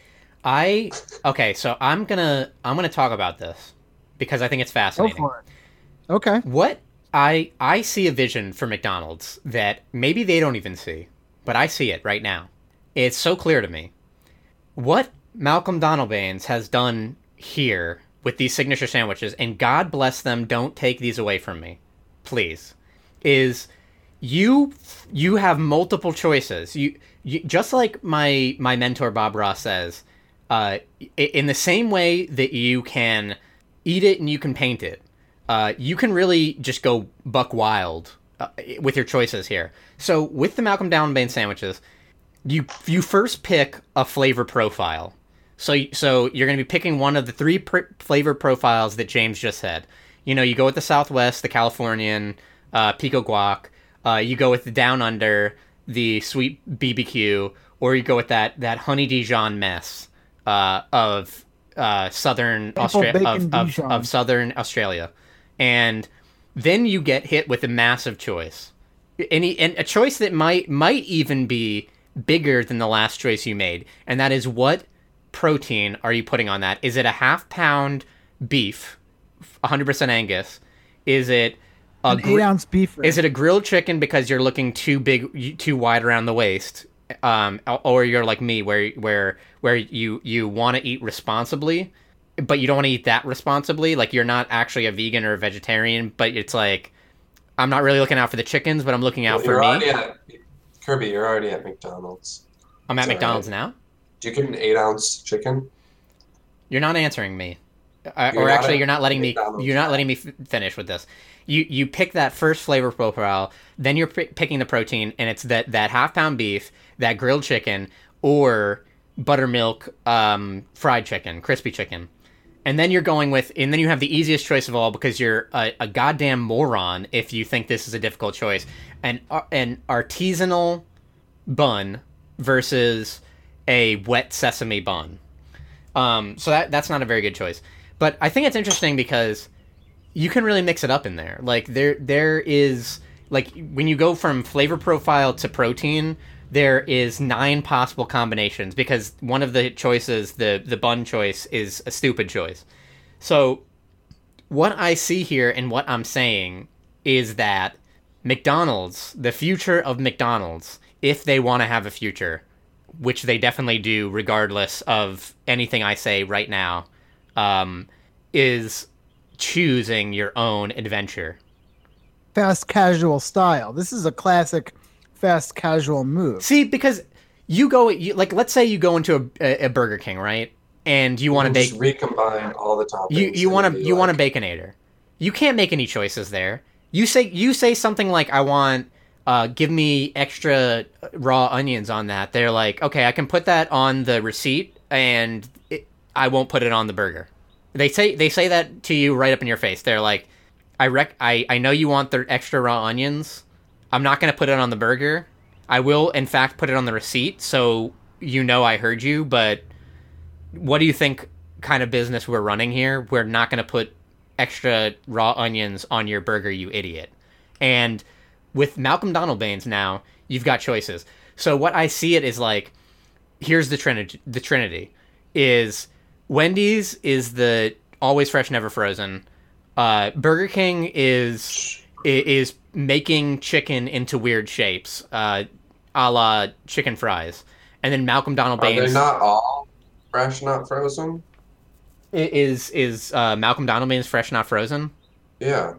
[SPEAKER 2] I okay, so I'm gonna I'm gonna talk about this because I think it's
[SPEAKER 1] Go
[SPEAKER 2] fascinating.
[SPEAKER 1] for it. Okay.
[SPEAKER 2] What I I see a vision for McDonald's that maybe they don't even see, but I see it right now. It's so clear to me. What Malcolm Donald Baines has done here with these signature sandwiches, and God bless them, don't take these away from me, please, is you you have multiple choices. You, you just like my my mentor Bob Ross says, uh, i- in the same way that you can eat it and you can paint it, uh, you can really just go buck wild uh, with your choices here. So with the Malcolm Donald Baines sandwiches, you you first pick a flavor profile. So so you're going to be picking one of the three pr- flavor profiles that James just said. You know, you go with the Southwest, the Californian, uh, Pico Guac. Uh, you go with the Down Under, the sweet B B Q, or you go with that that honey Dijon mess uh, of uh, southern Australia of, of, of southern Australia, and then you get hit with a massive choice, any and a choice that might might even be bigger than the last choice you made, and that is what protein are you putting on that? Is it a half pound beef, one hundred percent Angus? Is it a
[SPEAKER 1] an eight ounce beef?
[SPEAKER 2] Is it a grilled chicken because you're looking too big, too wide around the waist, um, or you're like me where where where you you want to eat responsibly, but you don't want to eat that responsibly? Like you're not actually a vegan or a vegetarian, but it's like I'm not really looking out for the chickens, but I'm looking out
[SPEAKER 3] well,
[SPEAKER 2] for
[SPEAKER 3] you're
[SPEAKER 2] me.
[SPEAKER 3] Already at, Kirby, you're already at McDonald's.
[SPEAKER 2] I'm at
[SPEAKER 3] It's
[SPEAKER 2] McDonald's
[SPEAKER 3] all right.
[SPEAKER 2] now.
[SPEAKER 3] Do you get an eight ounce chicken?
[SPEAKER 2] You're not answering me, uh,
[SPEAKER 3] You're
[SPEAKER 2] or
[SPEAKER 3] not
[SPEAKER 2] actually,
[SPEAKER 3] at
[SPEAKER 2] you're not letting me.
[SPEAKER 3] McDonald's
[SPEAKER 2] You're not
[SPEAKER 3] now.
[SPEAKER 2] letting me f- finish with this. You you pick that first flavor profile, then you're p- picking the protein, and it's that that half pound beef, that grilled chicken, or buttermilk um, fried chicken, crispy chicken, and then you're going with, and then you have the easiest choice of all because you're a, a goddamn moron if you think this is a difficult choice, an uh, an artisanal bun versus a wet sesame bun. Um, so that that's not a very good choice. But I think it's interesting because you can really mix it up in there. Like there there is like when you go from flavor profile to protein, there is nine possible combinations because one of the choices, the the bun choice, is a stupid choice. So what I see here and what I'm saying is that McDonald's, the future of McDonald's, if they want to have a future, which they definitely do regardless of anything I say right now, um, is choosing your own adventure.
[SPEAKER 1] Fast casual style. This is a classic fast casual move.
[SPEAKER 2] See, because you go, you, like, let's say you go into a, a Burger King, right? And you want to
[SPEAKER 3] Just
[SPEAKER 2] bake,
[SPEAKER 3] recombine all the toppings.
[SPEAKER 2] you you
[SPEAKER 3] and
[SPEAKER 2] want to
[SPEAKER 3] be
[SPEAKER 2] you want a
[SPEAKER 3] like,
[SPEAKER 2] Baconator. You can't make any choices there. You say you say something like, "I want, uh, give me extra raw onions on that." They're like, "Okay, I can put that on the receipt, and it, I won't put it on the burger." They say they say that to you right up in your face. They're like, "I rec I, I know you want the extra raw onions. I'm not going to put it on the burger. I will, in fact, put it on the receipt, so you know I heard you, but what do you think kind of business we're running here? We're not going to put extra raw onions on your burger, you idiot." And with Malcolm Donalbane's now, you've got choices. So what I see it is like, here's the trinity. The trinity is Wendy's is the always fresh, never frozen. Uh, Burger King is is making chicken into weird shapes, uh, a la chicken fries. And then Malcolm
[SPEAKER 3] Are
[SPEAKER 2] Donalbane's
[SPEAKER 3] they not all fresh, not frozen?
[SPEAKER 2] is is uh, Malcolm Donalbane's fresh, not frozen.
[SPEAKER 3] Yeah.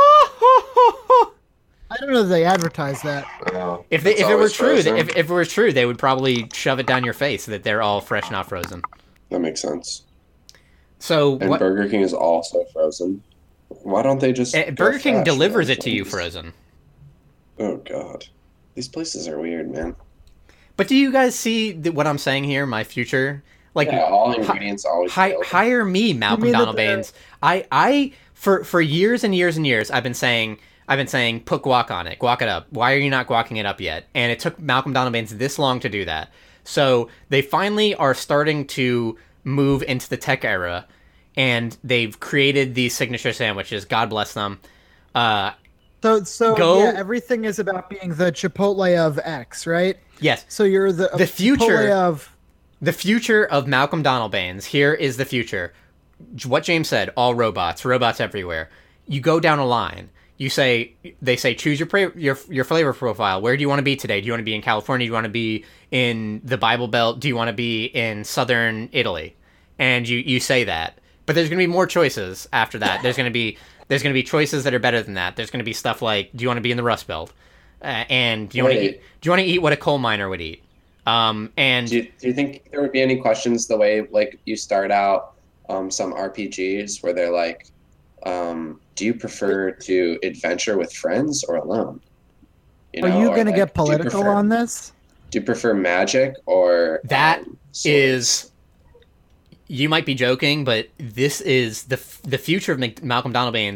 [SPEAKER 1] I don't know if they advertise that.
[SPEAKER 3] Oh,
[SPEAKER 2] If they,
[SPEAKER 3] it's
[SPEAKER 2] if it were
[SPEAKER 3] always
[SPEAKER 2] true,
[SPEAKER 3] frozen.
[SPEAKER 2] if, if it were true, they would probably shove it down your face that they're all fresh, not frozen.
[SPEAKER 3] That makes sense.
[SPEAKER 2] So
[SPEAKER 3] And
[SPEAKER 2] what?
[SPEAKER 3] Burger King is also frozen. Why don't they just
[SPEAKER 2] eh,
[SPEAKER 3] go
[SPEAKER 2] Burger King
[SPEAKER 3] fresh,
[SPEAKER 2] delivers
[SPEAKER 3] man?
[SPEAKER 2] it to you frozen.
[SPEAKER 3] Oh god, these places are weird, man.
[SPEAKER 2] But do you guys see the, what I'm saying here? My future, like,
[SPEAKER 3] Yeah, all ingredients always.
[SPEAKER 2] hi,
[SPEAKER 3] available.
[SPEAKER 2] hire me, Malcolm
[SPEAKER 1] mean that
[SPEAKER 2] Donald
[SPEAKER 1] they're-
[SPEAKER 2] Baines. I, I, for for years and years and years, I've been saying, I've been saying, put guac on it, guac it up. Why are you not guacking it up yet? And it took Malcolm Donald Baines this long to do that. So they finally are starting to move into the tech era, and they've created these signature sandwiches. God bless them. Uh,
[SPEAKER 1] So, so
[SPEAKER 2] Go-
[SPEAKER 1] yeah, everything is about being the Chipotle of X, right?
[SPEAKER 2] yes,
[SPEAKER 1] So you're the
[SPEAKER 2] The future-
[SPEAKER 1] Chipotle of
[SPEAKER 2] the future of Malcolm Donald Baines. Here is the future. What James said, all robots, robots everywhere. You go down a line. You say, they say, choose your pra- your your flavor profile. Where do you want to be today? Do you want to be in California? Do you want to be in the Bible Belt? Do you want to be in southern Italy? And you, you say that. But there's going to be more choices after that. There's going to be there's going to be choices that are better than that. There's going to be stuff like, do you want to be in the Rust Belt? Uh, and do you want to
[SPEAKER 3] Wait.
[SPEAKER 2] eat do you want to eat what a coal miner would eat? Um, and
[SPEAKER 4] Do you, do you think there would be any questions the way like you start out um, some R P Gs where they're like, um, do you prefer to adventure with friends or alone? You
[SPEAKER 1] Are
[SPEAKER 4] know,
[SPEAKER 1] you
[SPEAKER 4] or,
[SPEAKER 1] going to
[SPEAKER 4] like,
[SPEAKER 1] get
[SPEAKER 4] do you
[SPEAKER 1] political
[SPEAKER 4] prefer-
[SPEAKER 1] on this?
[SPEAKER 4] Do you prefer magic or
[SPEAKER 2] That
[SPEAKER 4] um, swords?
[SPEAKER 2] is, you might be joking, but this is the the future of Mc- Malcolm Donald Baines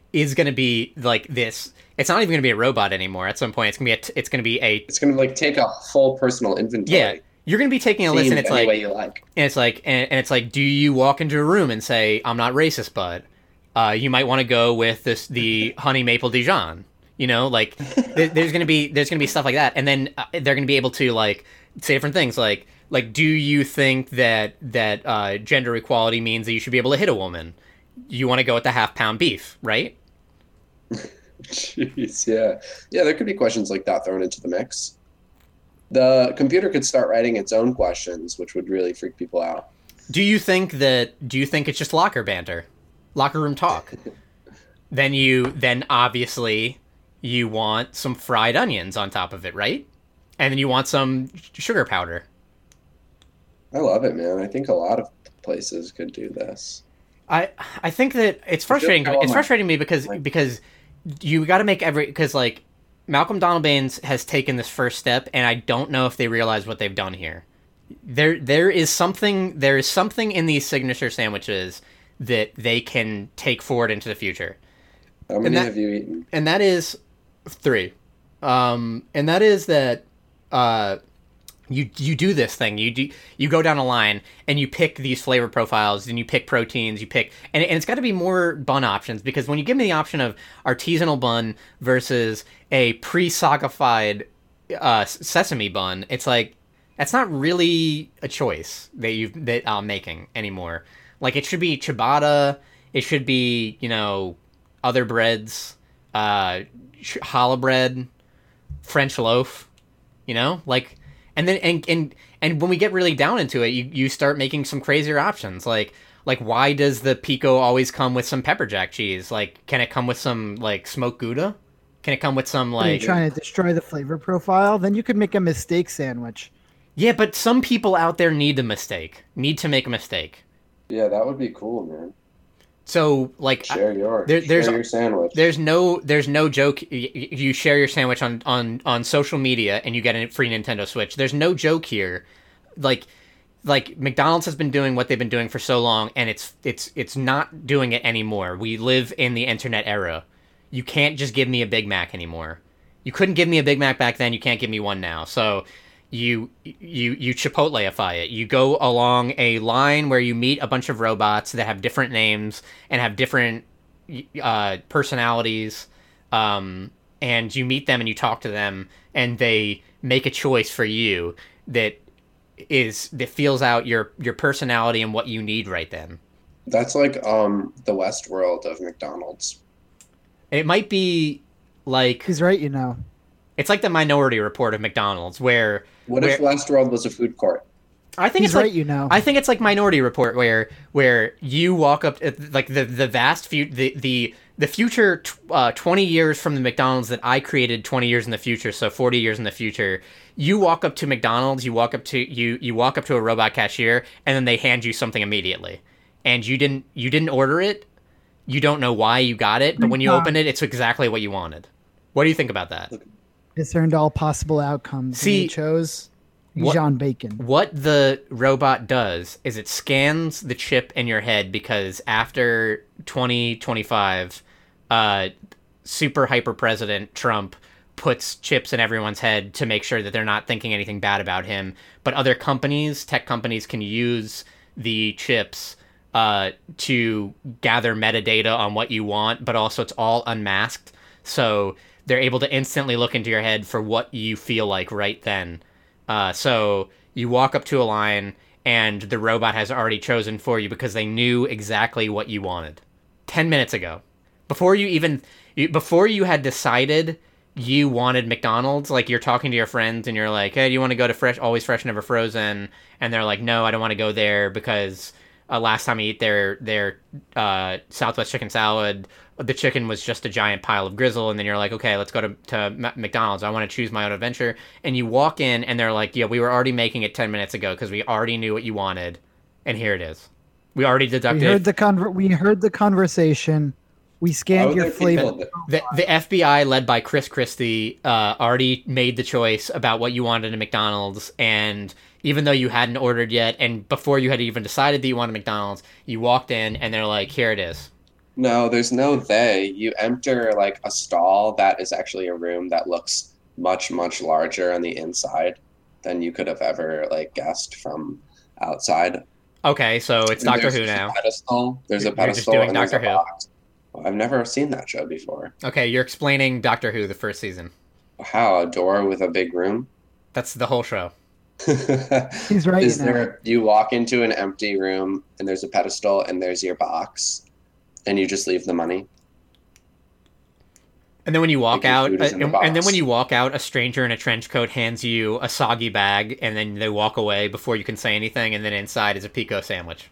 [SPEAKER 2] is going to be like this. It's not even going to be a robot anymore. At some point, it's going to be a t- it's going to be a
[SPEAKER 4] It's going to like take a full personal inventory.
[SPEAKER 2] yeah. You're going to be taking a list, and it's
[SPEAKER 4] any
[SPEAKER 2] like,
[SPEAKER 4] way you like.
[SPEAKER 2] and it's like, and, and it's like, do you walk into a room and say, "I'm not racist," but uh, you might want to go with this the honey maple Dijon. You know, like there, there's going to be there's going to be stuff like that, and then uh, they're going to be able to like say different things, like like, do you think that that uh, gender equality means that you should be able to hit a woman? You want to go with the half pound beef, right?
[SPEAKER 4] Jeez, yeah. Yeah, there could be questions like that thrown into the mix. The computer could start writing its own questions, which would really freak people out.
[SPEAKER 2] Do you think that do you think it's just locker banter? Locker room talk? Then you then obviously you want some fried onions on top of it, right? And then you want some sugar powder.
[SPEAKER 4] I love it, man. I think a lot of places could do this.
[SPEAKER 2] I I think that it's frustrating.
[SPEAKER 4] Just go
[SPEAKER 2] It's
[SPEAKER 4] on,
[SPEAKER 2] frustrating me because
[SPEAKER 4] like-
[SPEAKER 2] because you got to make every because like Malcolm Donald Baines has taken this first step, and I don't know if they realize what they've done here. There there is something there is something in these signature sandwiches that they can take forward into the future,
[SPEAKER 4] How many
[SPEAKER 2] that-
[SPEAKER 4] have you eaten?
[SPEAKER 2] and that is three, um, and that is that uh, you you do this thing. You do you go down a line and you pick these flavor profiles and you pick proteins. You pick and, and it's got to be more bun options, because when you give me the option of artisanal bun versus a pre-sogified uh, sesame bun, it's like that's not really a choice that you that I'm making anymore. Like it should be ciabatta. It should be, you know, other breads, uh, challah bread, French loaf. You know, like. And then and, and and when we get really down into it, you, you start making some crazier options. Like like why does the pico always come with some pepper jack cheese? Like, can it come with some like smoked Gouda? Can it come with some
[SPEAKER 1] Are you
[SPEAKER 2] like
[SPEAKER 1] trying to destroy the flavor profile? Then you could make a mistake sandwich.
[SPEAKER 2] yeah? But some people out there need a mistake, need to make a mistake.
[SPEAKER 4] Yeah, that would be cool, man.
[SPEAKER 2] So like
[SPEAKER 4] Share your
[SPEAKER 2] there- there's-
[SPEAKER 4] share your sandwich.
[SPEAKER 2] There's no, there's no joke. y- y- You share your sandwich on, on, on social media and you get a free Nintendo Switch. There's no joke here. Like, like McDonald's has been doing what they've been doing for so long, and it's, it's, it's not doing it anymore. We live in the internet era. You can't just give me a Big Mac anymore. You couldn't give me a Big Mac back then. You can't give me one now. So you, you, you Chipotleify it. You go along a line where you meet a bunch of robots that have different names and have different uh, personalities, um, and you meet them and you talk to them, and they make a choice for you that is that feels out your your personality and what you need right then.
[SPEAKER 4] That's like um the West world of McDonald's.
[SPEAKER 2] It might be like
[SPEAKER 1] He's right, you know.
[SPEAKER 2] it's like the Minority Report of McDonald's, where
[SPEAKER 4] What if
[SPEAKER 2] where-
[SPEAKER 4] Westworld was a food court?
[SPEAKER 2] I think
[SPEAKER 1] He's
[SPEAKER 2] it's
[SPEAKER 1] right,
[SPEAKER 2] like
[SPEAKER 1] you know.
[SPEAKER 2] I think it's like Minority Report, where where you walk up like the the vast fu- the the the future t- uh, twenty years from the McDonald's that I created twenty years in the future, so forty years in the future. You walk up to McDonald's, you walk up to you you walk up to a robot cashier, and then they hand you something immediately, and you didn't you didn't order it. You don't know why you got it, but when you
[SPEAKER 1] Yeah.
[SPEAKER 2] open it, it's exactly what you wanted. What do you think about that?
[SPEAKER 1] Discerned all possible outcomes.
[SPEAKER 2] See,
[SPEAKER 1] and he chose
[SPEAKER 2] what-
[SPEAKER 1] John Bacon.
[SPEAKER 2] What the robot does is it scans the chip in your head, because after twenty twenty-five, uh, super hyper president Trump puts chips in everyone's head to make sure that they're not thinking anything bad about him. But other companies, tech companies, can use the chips uh, to gather metadata on what you want, but also it's all unmasked. So they're able to instantly look into your head for what you feel like right then. Uh, so you walk up to a line and the robot has already chosen for you because they knew exactly what you wanted ten minutes ago. Before you even, you, before you had decided you wanted McDonald's, like you're talking to your friends and you're like, hey, do you want to go to Fresh, Always Fresh, Never Frozen? And they're like, no, I don't want to go there because uh, last time I ate their, their uh, Southwest chicken salad, the chicken was just a giant pile of grizzle. And then you're like, okay, let's go to, to M- McDonald's. I want to choose my own adventure. And you walk in and they're like, yeah, we were already making it ten minutes ago because we already knew what you wanted. And here it is. We already deducted.
[SPEAKER 1] We heard the conver- we heard the conversation. We
[SPEAKER 4] Why
[SPEAKER 1] scanned
[SPEAKER 4] would
[SPEAKER 1] your
[SPEAKER 4] they pick
[SPEAKER 1] flavor.
[SPEAKER 4] that?
[SPEAKER 2] The, the F B I, led by Chris Christie, uh, already made the choice about what you wanted at McDonald's, and even though you hadn't ordered yet, and before you had even decided that you wanted McDonald's, you walked in, and they're like, here it is.
[SPEAKER 4] No, there's no they. You enter like a stall that is actually a room that looks much, much larger on the inside than you could have ever like guessed from outside.
[SPEAKER 2] Okay, so it's
[SPEAKER 4] And
[SPEAKER 2] Doctor
[SPEAKER 4] there's
[SPEAKER 2] Who
[SPEAKER 4] just
[SPEAKER 2] now.
[SPEAKER 4] A pedestal. There's
[SPEAKER 2] You're-
[SPEAKER 4] a
[SPEAKER 2] you're just
[SPEAKER 4] pedestal
[SPEAKER 2] doing
[SPEAKER 4] and there's
[SPEAKER 2] Doctor
[SPEAKER 4] a
[SPEAKER 2] Who.
[SPEAKER 4] box. I've never seen that show before.
[SPEAKER 2] Okay, you're explaining Doctor Who, the first season.
[SPEAKER 4] How a door with a big room?
[SPEAKER 2] That's the whole show.
[SPEAKER 1] He's right
[SPEAKER 4] Is
[SPEAKER 1] now.
[SPEAKER 4] there? You walk into an empty room and there's a pedestal and there's your box, and you just leave the money.
[SPEAKER 2] And then when you walk
[SPEAKER 4] Like your
[SPEAKER 2] out,
[SPEAKER 4] food is
[SPEAKER 2] uh,
[SPEAKER 4] in the
[SPEAKER 2] and, and then
[SPEAKER 4] box.
[SPEAKER 2] when you walk out, a stranger in a trench coat hands you a soggy bag, and then they walk away before you can say anything. And then inside is a pico sandwich.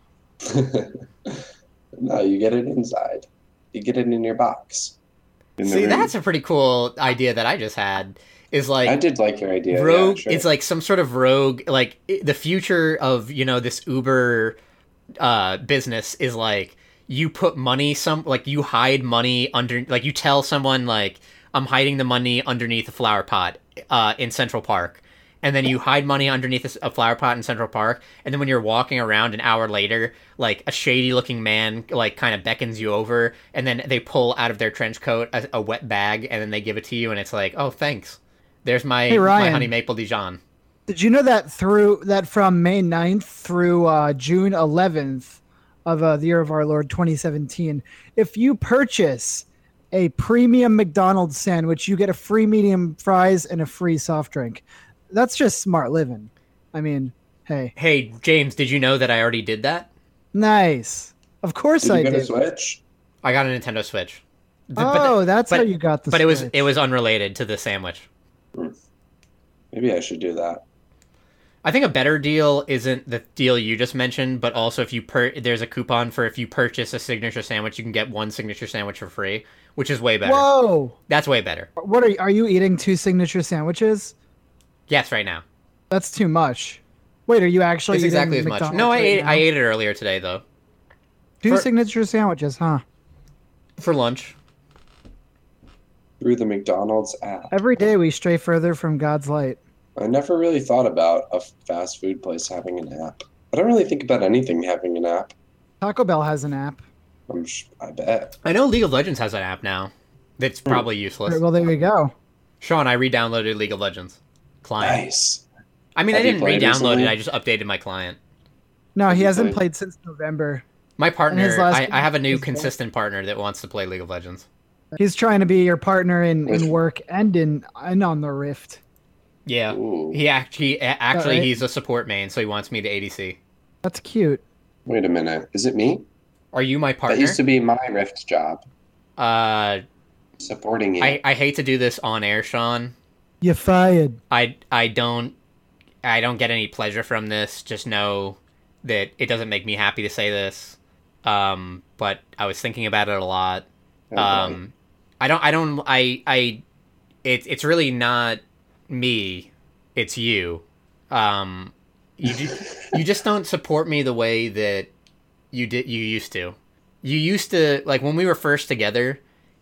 [SPEAKER 4] No, you get it inside. You get it in your box. In the
[SPEAKER 2] See,
[SPEAKER 4] room.
[SPEAKER 2] that's a pretty cool idea that I just had. Is like
[SPEAKER 4] I did like your idea.
[SPEAKER 2] rogue.
[SPEAKER 4] Yeah, sure.
[SPEAKER 2] It's like some sort of rogue. Like i- the future of you know this Uber uh, business is like you put money some like you hide money under like you tell someone like I'm hiding the money underneath a flower pot uh, in Central Park. And then you hide money underneath a s- a flower pot in Central Park, and then when you're walking around an hour later, like a shady-looking man, like kind of beckons you over, and then they pull out of their trench coat a, a wet bag, and then they give it to you, and it's like, oh, thanks. There's my
[SPEAKER 1] Hey,
[SPEAKER 2] my
[SPEAKER 1] Ryan.
[SPEAKER 2] honey maple Dijon.
[SPEAKER 1] Did you know that through that from May ninth through uh, June eleventh of uh, the year of our Lord twenty seventeen, if you purchase a premium McDonald's sandwich, you get a free medium fries and a free soft drink. That's just smart living. I mean, hey,
[SPEAKER 2] Hey, James, did you know that I already did that?
[SPEAKER 1] nice. Of course
[SPEAKER 4] Did
[SPEAKER 1] I
[SPEAKER 4] you get
[SPEAKER 1] did.
[SPEAKER 4] a Switch?
[SPEAKER 2] I got a Nintendo Switch. Th- but
[SPEAKER 1] Oh,
[SPEAKER 2] th-
[SPEAKER 1] that's
[SPEAKER 2] but-
[SPEAKER 1] how you got the.
[SPEAKER 2] but it was
[SPEAKER 1] Switch.
[SPEAKER 2] it was unrelated to the sandwich.
[SPEAKER 4] Maybe I should do that.
[SPEAKER 2] I think a better deal isn't the deal you just mentioned, but also if you per there's a coupon for if you purchase a signature sandwich, you can get one signature sandwich for free, which is way better.
[SPEAKER 1] Whoa!
[SPEAKER 2] That's way better.
[SPEAKER 1] What are you, are you eating? Two signature sandwiches?
[SPEAKER 2] Yes, right now.
[SPEAKER 1] That's too much. Wait, are you actually
[SPEAKER 2] It's
[SPEAKER 1] eating
[SPEAKER 2] exactly as much.
[SPEAKER 1] McDonald's
[SPEAKER 2] No, I
[SPEAKER 1] right
[SPEAKER 2] ate
[SPEAKER 1] now?
[SPEAKER 2] I ate it earlier today though
[SPEAKER 1] two
[SPEAKER 2] for-
[SPEAKER 1] signature sandwiches, huh?
[SPEAKER 2] for lunch.
[SPEAKER 4] Through the McDonald's app.
[SPEAKER 1] Every day we stray further from God's light.
[SPEAKER 4] I never really thought about a fast food place having an app. I don't really think about anything having an app.
[SPEAKER 1] Taco Bell has an app.
[SPEAKER 4] I'm sh- I bet.
[SPEAKER 2] I know League of Legends has an app now. That's probably useless.
[SPEAKER 1] Well, there you go.
[SPEAKER 2] Sean, I re-downloaded League of Legends client.
[SPEAKER 4] Nice.
[SPEAKER 2] I mean,
[SPEAKER 4] Have
[SPEAKER 2] I
[SPEAKER 4] you
[SPEAKER 2] didn't
[SPEAKER 4] played
[SPEAKER 2] re-download
[SPEAKER 4] recently?
[SPEAKER 2] it. I just updated my client.
[SPEAKER 1] No,
[SPEAKER 4] Have
[SPEAKER 1] he
[SPEAKER 4] you
[SPEAKER 1] hasn't
[SPEAKER 4] played?
[SPEAKER 1] played since November.
[SPEAKER 2] My
[SPEAKER 1] his
[SPEAKER 2] partner,
[SPEAKER 1] last
[SPEAKER 2] I, I have a new
[SPEAKER 1] game was-
[SPEAKER 2] consistent partner that wants to play League of Legends.
[SPEAKER 1] He's trying to be your partner in,
[SPEAKER 4] Which-
[SPEAKER 1] in work and in and on the Rift.
[SPEAKER 2] Yeah,
[SPEAKER 4] Ooh.
[SPEAKER 2] he actually actually
[SPEAKER 1] right?
[SPEAKER 2] he's a support main, so he wants me to A D C.
[SPEAKER 1] That's cute.
[SPEAKER 4] Wait a minute. Is it me?
[SPEAKER 2] Are you my
[SPEAKER 4] That
[SPEAKER 2] partner?
[SPEAKER 4] used to be my Rift job.
[SPEAKER 2] Uh,
[SPEAKER 4] Supporting you.
[SPEAKER 2] I, I hate to do this on air, Sean.
[SPEAKER 1] You fired.
[SPEAKER 2] I I don't I don't get any pleasure from this. Just know that it doesn't make me happy to say this. Um, but I was thinking about it a lot.
[SPEAKER 4] Oh, boy.
[SPEAKER 2] Um, I don't I don't I I it's it's really not me. It's you. Um, you ju- you just don't support me the way that you did you used to. You used to like when we were first together,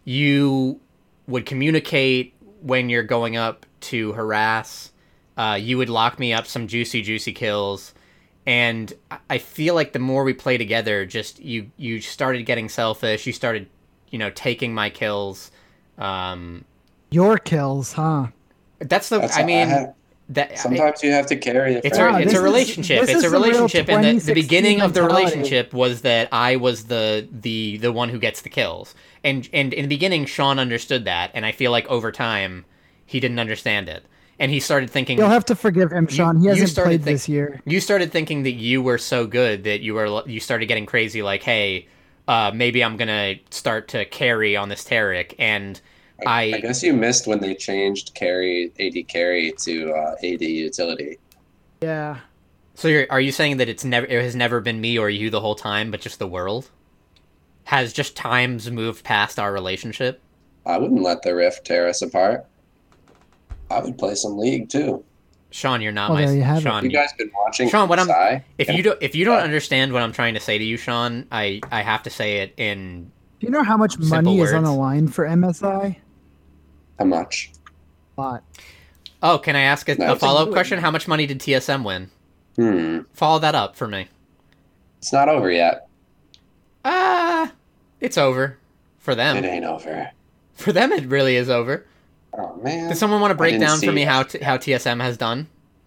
[SPEAKER 2] you would communicate when you're going up to harass. Uh, you would lock me up some juicy, juicy kills. And I- I feel like the more we play together, just you, you started getting selfish. You started, you know, taking my kills. Um,
[SPEAKER 1] Your kills, huh?
[SPEAKER 2] that's the.
[SPEAKER 4] That's
[SPEAKER 2] I
[SPEAKER 4] how-
[SPEAKER 2] mean,
[SPEAKER 4] have-
[SPEAKER 2] that
[SPEAKER 4] sometimes you have to carry a
[SPEAKER 2] it's
[SPEAKER 4] friend.
[SPEAKER 2] a,
[SPEAKER 1] Wow,
[SPEAKER 2] it's
[SPEAKER 1] this
[SPEAKER 2] a
[SPEAKER 1] is-
[SPEAKER 2] relationship.
[SPEAKER 1] this
[SPEAKER 2] It's
[SPEAKER 1] is
[SPEAKER 2] a
[SPEAKER 1] the real
[SPEAKER 2] relationship, and the, the
[SPEAKER 1] twenty sixteen
[SPEAKER 2] beginning of the
[SPEAKER 1] mentality.
[SPEAKER 2] relationship was that I was the the the one who gets the kills, and and in the beginning, Sean understood that, and I feel like over time, he didn't understand it, and he started thinking.
[SPEAKER 1] You'll have to forgive him, Sean. He
[SPEAKER 2] you
[SPEAKER 1] hasn't
[SPEAKER 2] started
[SPEAKER 1] played
[SPEAKER 2] think-
[SPEAKER 1] this year.
[SPEAKER 2] You started thinking that you were so good that you were you started getting crazy, like, hey, uh, maybe I'm gonna start to carry on this Tarek, and I,
[SPEAKER 4] I guess you missed when they changed carry A D carry to uh, A D utility.
[SPEAKER 1] Yeah.
[SPEAKER 2] so you're, are you saying that it's never it has never been me or you the whole time, but just the world? Has just times moved past our relationship?
[SPEAKER 4] I wouldn't let the Rift tear us apart. I would play some League too.
[SPEAKER 2] Sean, you're not
[SPEAKER 1] Well,
[SPEAKER 2] my
[SPEAKER 1] there you have it.
[SPEAKER 2] Sean.
[SPEAKER 4] You guys been watching
[SPEAKER 2] Sean, what I'm-
[SPEAKER 4] Psy?
[SPEAKER 2] if you don't if you don't understand what I'm trying to say to you, Sean, I I have to say it in
[SPEAKER 1] Do you know how much
[SPEAKER 2] Simple
[SPEAKER 1] money is on the
[SPEAKER 2] words.
[SPEAKER 1] line for M S I?
[SPEAKER 4] How much?
[SPEAKER 1] A lot.
[SPEAKER 2] Oh, can I ask a,
[SPEAKER 4] No,
[SPEAKER 2] a
[SPEAKER 4] it's
[SPEAKER 2] follow up
[SPEAKER 1] included.
[SPEAKER 2] question? How much money did T S M win?
[SPEAKER 4] Hmm.
[SPEAKER 2] Follow that up for me.
[SPEAKER 4] It's not over yet.
[SPEAKER 2] Ah, It's over for
[SPEAKER 4] It
[SPEAKER 2] them.
[SPEAKER 4] ain't over.
[SPEAKER 2] For them, it really is over.
[SPEAKER 4] Oh man.
[SPEAKER 2] Does someone want to
[SPEAKER 4] I
[SPEAKER 2] break
[SPEAKER 4] didn't
[SPEAKER 2] down
[SPEAKER 4] see
[SPEAKER 2] for me
[SPEAKER 4] it.
[SPEAKER 2] how t- how T S M has done?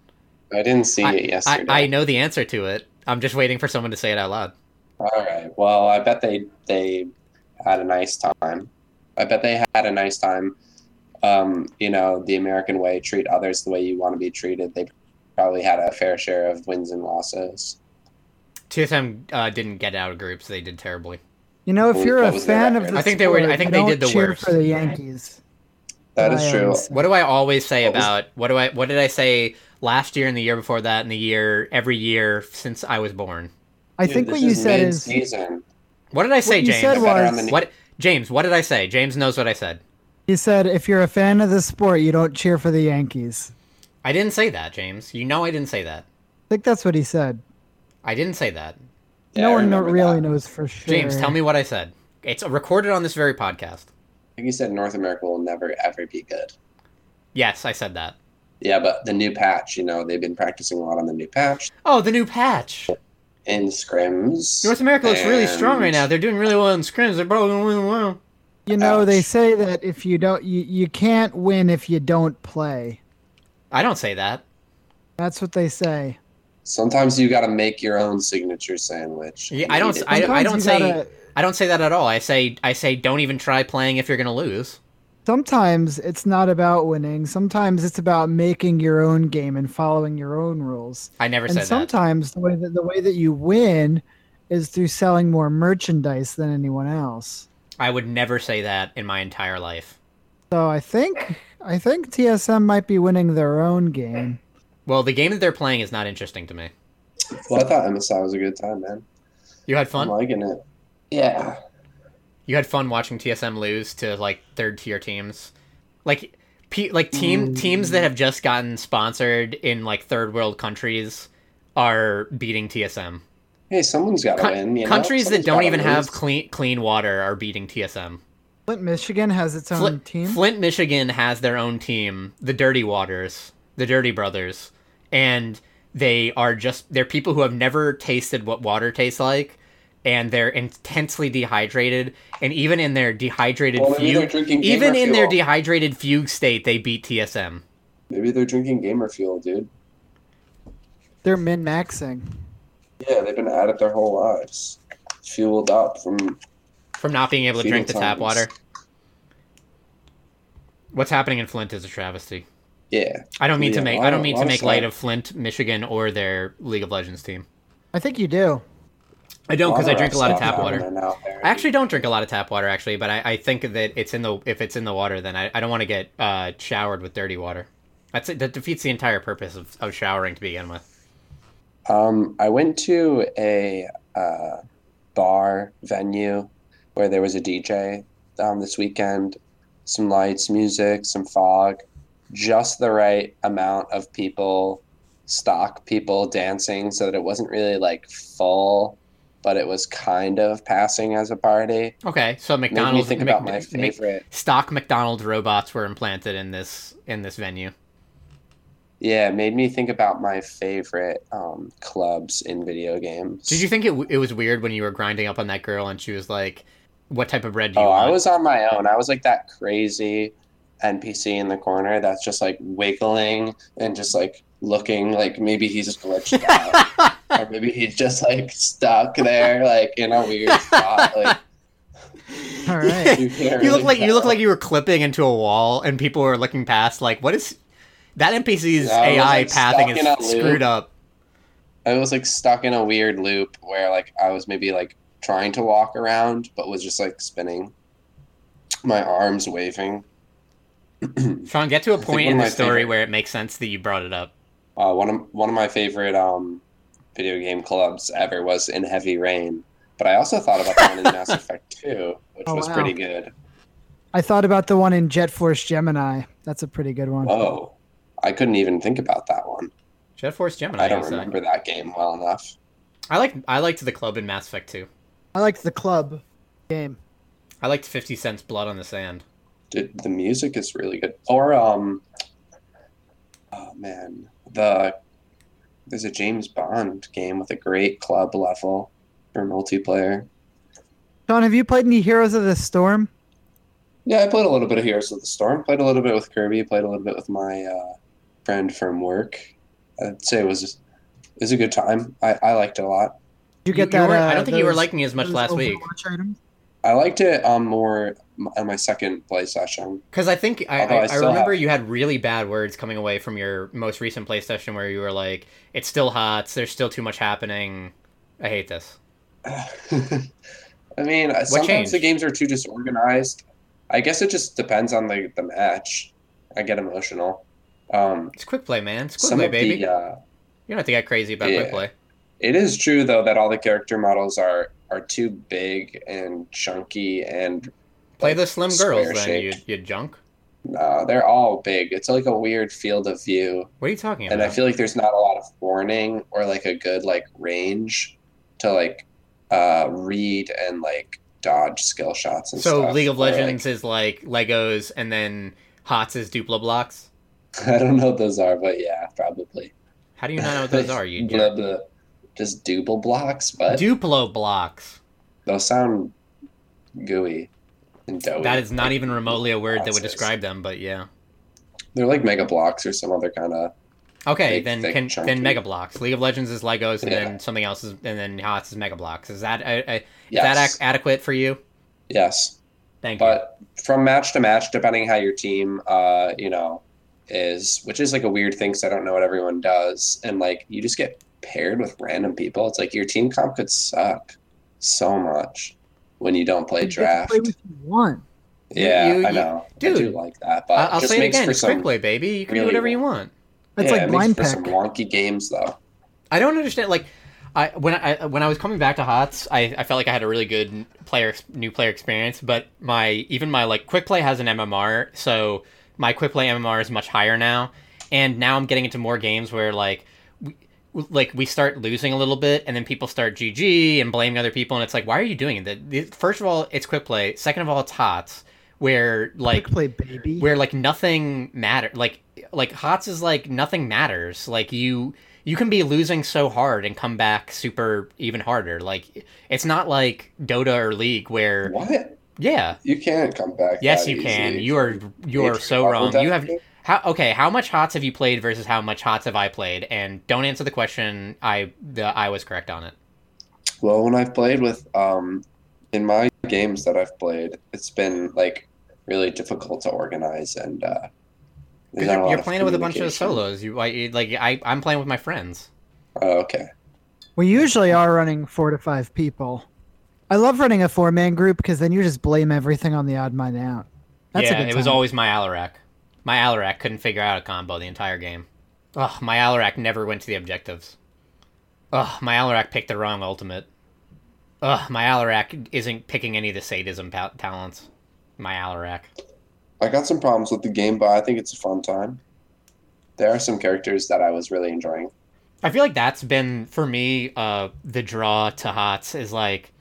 [SPEAKER 4] I didn't see
[SPEAKER 2] I,
[SPEAKER 4] it yesterday.
[SPEAKER 2] I I know the answer to it. I'm just waiting for someone to say it out loud.
[SPEAKER 4] All right. Well, I bet they they had a nice time. I bet they had a nice time. Um, you know, the American way, treat others the way you want to be treated. They probably had a fair share of wins and losses.
[SPEAKER 2] T S M uh, didn't get out of groups. They did terribly.
[SPEAKER 1] You know, if
[SPEAKER 4] What-
[SPEAKER 1] you're
[SPEAKER 4] what
[SPEAKER 1] a
[SPEAKER 4] was their
[SPEAKER 1] fan of
[SPEAKER 4] record?
[SPEAKER 1] the
[SPEAKER 2] I think they were- I
[SPEAKER 1] sport,
[SPEAKER 2] think
[SPEAKER 1] you
[SPEAKER 2] they
[SPEAKER 1] don't
[SPEAKER 2] did the
[SPEAKER 1] cheer
[SPEAKER 2] worst.
[SPEAKER 1] for the Yankees.
[SPEAKER 4] That
[SPEAKER 1] I
[SPEAKER 4] is true.
[SPEAKER 1] always say.
[SPEAKER 2] What do I always say
[SPEAKER 4] What was-
[SPEAKER 2] about what do I what did I say last year and the year before that and the year every year since I was born?
[SPEAKER 1] I
[SPEAKER 4] Dude,
[SPEAKER 1] think
[SPEAKER 4] this
[SPEAKER 1] what you
[SPEAKER 4] is
[SPEAKER 1] said is
[SPEAKER 4] mid-season.
[SPEAKER 2] What did I say,
[SPEAKER 1] what you
[SPEAKER 2] James?
[SPEAKER 1] said
[SPEAKER 4] They're better on
[SPEAKER 1] was
[SPEAKER 4] the-
[SPEAKER 2] What James? What did I say? James knows what I said.
[SPEAKER 1] you said if you're a fan of the sport, you don't cheer for the Yankees.
[SPEAKER 2] I didn't say that, James. You know I didn't say that.
[SPEAKER 1] I think that's what he said.
[SPEAKER 2] I didn't say that.
[SPEAKER 4] Yeah,
[SPEAKER 1] no
[SPEAKER 4] I
[SPEAKER 1] one no-
[SPEAKER 4] remember
[SPEAKER 1] really
[SPEAKER 4] that.
[SPEAKER 1] knows for sure.
[SPEAKER 2] James, tell me what I said. It's recorded on this very podcast.
[SPEAKER 4] I think you said North America will never ever be good.
[SPEAKER 2] Yes, I said that.
[SPEAKER 4] Yeah, but the new patch, you know, they've been practicing a lot on the new patch
[SPEAKER 2] Oh, the new patch.
[SPEAKER 4] in scrims.
[SPEAKER 2] North America looks really strong right
[SPEAKER 4] and-
[SPEAKER 2] now. They're doing really well in scrims. They're probably going to win well.
[SPEAKER 1] You know, they
[SPEAKER 4] Ouch.
[SPEAKER 1] say that if you don't, you, you can't win if you don't play.
[SPEAKER 2] I don't say that.
[SPEAKER 1] That's what they say.
[SPEAKER 4] Sometimes you got to make your own signature sandwich.
[SPEAKER 2] Yeah, I don't.
[SPEAKER 4] Eat it.
[SPEAKER 2] I, I
[SPEAKER 1] Sometimes
[SPEAKER 2] don't
[SPEAKER 1] you
[SPEAKER 2] say.
[SPEAKER 1] gotta-
[SPEAKER 2] I don't say that at all. I say. I say don't even try playing if you're going to lose.
[SPEAKER 1] Sometimes it's not about winning. Sometimes it's about making your own game and following your own rules.
[SPEAKER 2] I never
[SPEAKER 1] And
[SPEAKER 2] said that.
[SPEAKER 1] sometimes the way that the way that you win is through selling more merchandise than anyone else.
[SPEAKER 2] I would never say that in my entire life.
[SPEAKER 1] So I think I think T S M might be winning their own game.
[SPEAKER 2] Well, the game that they're playing is not interesting to me.
[SPEAKER 4] Well, I thought M S I was a good time, man.
[SPEAKER 2] You had
[SPEAKER 4] I'm
[SPEAKER 2] fun.
[SPEAKER 4] liking it. Yeah.
[SPEAKER 2] You had fun watching T S M lose to like third tier teams, like pe- like team teams that have just gotten sponsored in like third world countries are beating T S M.
[SPEAKER 4] Hey, someone's got to
[SPEAKER 2] Co-
[SPEAKER 4] win. You know?
[SPEAKER 2] countries that
[SPEAKER 4] Someone's
[SPEAKER 2] don't
[SPEAKER 4] gotta
[SPEAKER 2] even
[SPEAKER 4] lose.
[SPEAKER 2] have clean clean water are beating T S M.
[SPEAKER 1] Flint, Michigan has its own
[SPEAKER 2] Flint,
[SPEAKER 1] team.
[SPEAKER 2] Flint, Michigan has their own team, the Dirty Waters, the Dirty Brothers, and they are just they're people who have never tasted what water tastes like, and they're intensely dehydrated. And even in their dehydrated
[SPEAKER 4] Well, maybe they're
[SPEAKER 2] fugue,
[SPEAKER 4] drinking
[SPEAKER 2] even
[SPEAKER 4] gamer
[SPEAKER 2] in their
[SPEAKER 4] fuel.
[SPEAKER 2] dehydrated fugue state, they beat T S M.
[SPEAKER 4] Maybe they're drinking gamer fuel, dude.
[SPEAKER 1] They're min maxing.
[SPEAKER 4] Yeah, they've been at it their whole lives. Fueled up from.
[SPEAKER 2] From not being able to
[SPEAKER 4] Feudal
[SPEAKER 2] drink the tap
[SPEAKER 4] times.
[SPEAKER 2] water. What's happening in Flint is a travesty.
[SPEAKER 4] Yeah.
[SPEAKER 2] I don't mean
[SPEAKER 4] Yeah,
[SPEAKER 2] to make
[SPEAKER 4] a lot
[SPEAKER 2] I don't
[SPEAKER 4] of-
[SPEAKER 2] mean
[SPEAKER 4] lot
[SPEAKER 2] to
[SPEAKER 4] of
[SPEAKER 2] make light
[SPEAKER 4] stuff.
[SPEAKER 2] of Flint, Michigan, or their League of Legends team.
[SPEAKER 1] I think you do.
[SPEAKER 2] I don't because I drink a lot of
[SPEAKER 4] stuff
[SPEAKER 2] tap water.
[SPEAKER 4] happening out there.
[SPEAKER 2] I actually don't drink a lot of tap water, actually, but I, I think that it's in the if it's in the water, then I, I don't want to get uh, showered with dirty water. That's that defeats the entire purpose of, of showering to begin with.
[SPEAKER 4] Um, I went to a uh, bar venue where there was a D J um, this weekend. Some lights, music, some fog, just the right amount of people, stock people dancing, so that it wasn't really like full, but it was kind of passing as a party.
[SPEAKER 2] Okay, so
[SPEAKER 4] Made me
[SPEAKER 2] McDonald's
[SPEAKER 4] think
[SPEAKER 2] Mc-
[SPEAKER 4] about my
[SPEAKER 2] Mc-
[SPEAKER 4] favorite.
[SPEAKER 2] stock McDonald's robots were implanted in this in this venue.
[SPEAKER 4] Yeah, it made me think about my favorite um, clubs in video games.
[SPEAKER 2] Did you think it w- it was weird when you were grinding up on that girl and she was like, "What type of bread do you
[SPEAKER 4] Oh,
[SPEAKER 2] want?"
[SPEAKER 4] I was on my own. I was like that crazy N P C in the corner that's just like wiggling and just like looking like maybe he's glitched out. Or maybe he's just like stuck there like in a weird spot. Like
[SPEAKER 1] All right.
[SPEAKER 4] you can't
[SPEAKER 2] You look
[SPEAKER 4] really
[SPEAKER 2] like you look
[SPEAKER 4] tell.
[SPEAKER 2] like you were clipping into a wall, and people were looking past. Like, what is that N P C's
[SPEAKER 4] Yeah, I was,
[SPEAKER 2] A I
[SPEAKER 4] like,
[SPEAKER 2] pathing
[SPEAKER 4] stuck in a
[SPEAKER 2] is
[SPEAKER 4] loop.
[SPEAKER 2] screwed up?
[SPEAKER 4] I was like stuck in a weird loop where like I was maybe like trying to walk around but was just like spinning. My arms waving.
[SPEAKER 2] Sean, get to a
[SPEAKER 4] think
[SPEAKER 2] point
[SPEAKER 4] one
[SPEAKER 2] in
[SPEAKER 4] of
[SPEAKER 2] the
[SPEAKER 4] my
[SPEAKER 2] story
[SPEAKER 4] favorite-
[SPEAKER 2] where it makes sense that you brought it up.
[SPEAKER 4] Uh, one of one of my favorite um, video game clubs ever was in Heavy Rain, but I also thought about the one in Mass Effect two, which
[SPEAKER 1] Oh,
[SPEAKER 4] was
[SPEAKER 1] wow.
[SPEAKER 4] pretty good.
[SPEAKER 1] I thought about the one in Jet Force Gemini. That's a pretty good one.
[SPEAKER 4] Oh, I couldn't even think about that one.
[SPEAKER 2] Jet Force Gemini.
[SPEAKER 4] I don't
[SPEAKER 2] is, uh,
[SPEAKER 4] remember that game well enough.
[SPEAKER 2] I like I liked the club in Mass Effect two.
[SPEAKER 1] I liked the club game.
[SPEAKER 2] I liked Fifty Cent's Blood on the Sand.
[SPEAKER 4] Dude, the music is really good. Or um, oh man, the there's a James Bond game with a great club level for multiplayer.
[SPEAKER 1] Sean, have you played any Heroes of the Storm?
[SPEAKER 4] Yeah, I played a little bit of Heroes of the Storm. Played a little bit with Kirby. Played a little bit with my uh, friend from work. I'd say it was it was a good time. I, I liked it a lot.
[SPEAKER 1] Did you get
[SPEAKER 2] You- you
[SPEAKER 1] that?
[SPEAKER 2] weren't- I
[SPEAKER 1] uh,
[SPEAKER 2] don't think you were
[SPEAKER 1] those-
[SPEAKER 2] liking it as much
[SPEAKER 1] those
[SPEAKER 2] last week.
[SPEAKER 1] Overwatch items?
[SPEAKER 4] I liked it um, more on my second play session.
[SPEAKER 2] Because I think I,
[SPEAKER 4] Although
[SPEAKER 2] I,
[SPEAKER 4] I
[SPEAKER 2] I
[SPEAKER 4] still
[SPEAKER 2] remember
[SPEAKER 4] have-
[SPEAKER 2] you had really bad words coming away from your most recent play session where you were like, "It's still hot. There's still too much happening. I hate this."
[SPEAKER 4] I mean, sometimes
[SPEAKER 2] changed?
[SPEAKER 4] the games are too disorganized. I guess it just depends on the, the match. I get emotional. Um,
[SPEAKER 2] It's quick play, man. It's quick
[SPEAKER 4] some
[SPEAKER 2] play,
[SPEAKER 4] of
[SPEAKER 2] baby.
[SPEAKER 4] the uh,
[SPEAKER 2] You don't have to get crazy about
[SPEAKER 4] Yeah.
[SPEAKER 2] quick play.
[SPEAKER 4] it is true though that all the character models are are too big and chunky and
[SPEAKER 2] Play
[SPEAKER 4] like,
[SPEAKER 2] the slim girls, then, you,
[SPEAKER 4] square-shaped.
[SPEAKER 2] you junk.
[SPEAKER 4] No, they're all big. It's like a weird field of view,
[SPEAKER 2] What are you talking about?
[SPEAKER 4] and I feel like there's not a lot of warning or like a good like range to like uh read and like dodge skill shots and
[SPEAKER 2] so
[SPEAKER 4] stuff.
[SPEAKER 2] League of
[SPEAKER 4] Or, like,
[SPEAKER 2] Legends is like Legos, and then HOTS is Duplo blocks.
[SPEAKER 4] I don't know what those are, but yeah, probably.
[SPEAKER 2] How do you not know what those are? You
[SPEAKER 4] blah,
[SPEAKER 2] jerk?
[SPEAKER 4] blah. Just Duplo blocks, but
[SPEAKER 2] Duplo blocks.
[SPEAKER 4] those sound gooey and doughy.
[SPEAKER 2] That is not even remotely a word that would
[SPEAKER 4] Process.
[SPEAKER 2] describe them, but yeah.
[SPEAKER 4] They're like mega blocks or some other kind of.
[SPEAKER 2] Okay,
[SPEAKER 4] Big,
[SPEAKER 2] then
[SPEAKER 4] thick,
[SPEAKER 2] can,
[SPEAKER 4] chunky.
[SPEAKER 2] then Mega Blocks. League of Legends is Legos, and
[SPEAKER 4] Yeah.
[SPEAKER 2] then something else is, and then HOTS is Mega Blocks. Is that uh, uh, is
[SPEAKER 4] Yes.
[SPEAKER 2] that ac- adequate for you?
[SPEAKER 4] Yes,
[SPEAKER 2] Thank you.
[SPEAKER 4] but from match to match, depending how your team, uh, you know, is, which is like a weird thing because I don't know what everyone does, and like you just get paired with random people. It's like your team comp could suck so much when you don't play
[SPEAKER 1] You get to
[SPEAKER 4] draft.
[SPEAKER 1] play with one.
[SPEAKER 4] Yeah,
[SPEAKER 2] You- you-
[SPEAKER 4] I know. I
[SPEAKER 2] dude,
[SPEAKER 4] do like that, but
[SPEAKER 2] I-
[SPEAKER 4] it
[SPEAKER 2] I'll
[SPEAKER 4] just
[SPEAKER 2] say it
[SPEAKER 4] makes
[SPEAKER 2] again.
[SPEAKER 4] for
[SPEAKER 2] It's
[SPEAKER 4] some.
[SPEAKER 2] quick play, baby. You can do
[SPEAKER 4] really-
[SPEAKER 2] whatever you want.
[SPEAKER 1] That's
[SPEAKER 4] yeah,
[SPEAKER 1] like
[SPEAKER 4] it makes
[SPEAKER 1] blind
[SPEAKER 4] for some
[SPEAKER 1] pack.
[SPEAKER 4] wonky games though.
[SPEAKER 2] I don't understand. Like, I when I when I was coming back to HOTS, I, I felt like I had a really good player new player experience. But my even my like quick play has an M M R, so my quick play M M R is much higher now. And now I'm getting into more games where like we, like we start losing a little bit, and then people start G G and blaming other people, and it's like, why are you doing it? The- the- First of all, it's quick play. Second of all, it's HOTS, where like
[SPEAKER 1] Quick play, baby.
[SPEAKER 2] where like nothing matter like like HOTS is like nothing matters. Like you you can be losing so hard and come back super even harder. Like it's not like Dota or League where
[SPEAKER 4] What?
[SPEAKER 2] yeah.
[SPEAKER 4] You can't come back.
[SPEAKER 2] Yes,
[SPEAKER 4] that
[SPEAKER 2] you can.
[SPEAKER 4] easy.
[SPEAKER 2] You are you are
[SPEAKER 4] Age
[SPEAKER 2] so
[SPEAKER 4] level
[SPEAKER 2] wrong. You have
[SPEAKER 4] definitely?
[SPEAKER 2] how okay, how much HOTS have you played versus how much HOTS have I played? And don't answer the question. I the I was correct on it.
[SPEAKER 4] Well, when I've played with um in my games that I've played, it's been like really difficult to organize and uh there's
[SPEAKER 2] Because
[SPEAKER 4] not a
[SPEAKER 2] you're,
[SPEAKER 4] lot
[SPEAKER 2] you're
[SPEAKER 4] of
[SPEAKER 2] playing it with a bunch of
[SPEAKER 4] communication.
[SPEAKER 2] solos. You I, like I I'm playing with my friends.
[SPEAKER 4] Oh, okay.
[SPEAKER 1] We usually are running four to five people. I love running a four man group because then you just blame everything on the odd man out. That's
[SPEAKER 2] yeah,
[SPEAKER 1] a good
[SPEAKER 2] it was
[SPEAKER 1] time.
[SPEAKER 2] always my Alarak. My Alarak couldn't figure out a combo the entire game. Ugh, my Alarak never went to the objectives. Ugh, my Alarak picked the wrong ultimate. Ugh, my Alarak isn't picking any of the sadism pa- talents. My Alarak.
[SPEAKER 4] I got some problems with the game, but I think it's a fun time. There are some characters that I was really enjoying.
[SPEAKER 2] I feel like that's been, for me, uh, the draw to HOTS is like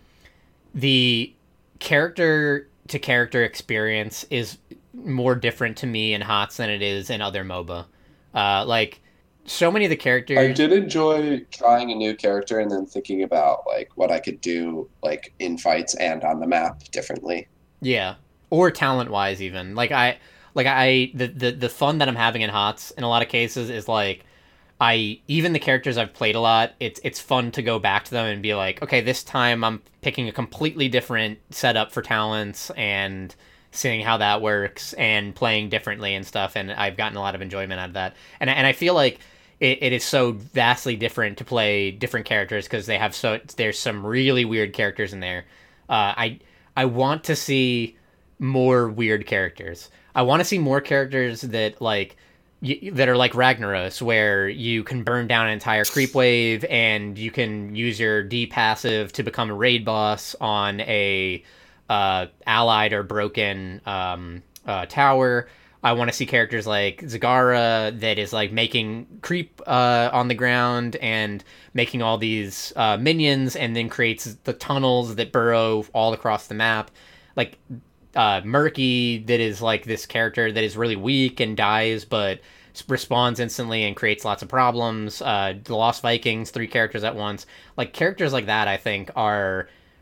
[SPEAKER 2] the character to character experience is more different to me in HOTS than it is in other MOBA. Uh, like, so many of the characters.
[SPEAKER 4] I did enjoy trying a new character and then thinking about like what I could do like in fights and on the map differently.
[SPEAKER 2] Yeah, or talent wise, even like I, like I, the, the the fun that I'm having in HOTS in a lot of cases is like, I even the characters I've played a lot. It's it's fun to go back to them and be like, okay, this time I'm picking a completely different setup for talents and seeing how that works and playing differently and stuff. And I've gotten a lot of enjoyment out of that. And and I feel like it, it is so vastly different to play different characters because they have so there's some really weird characters in there. Uh, I I want to see more weird characters. I want to see more characters that like y- that are like Ragnaros, where you can burn down an entire creep wave and you can use your D passive to become a raid boss on a uh, allied or broken um, uh, tower. I want to see characters like Zagara that is like making creep uh, on the ground and making all these uh, minions and then creates the tunnels that burrow all across the map. Like uh, Murky that is like this character that is really weak and dies but respawns instantly and creates lots of problems. Uh, the Lost Vikings, three characters at once. Like characters like that I think are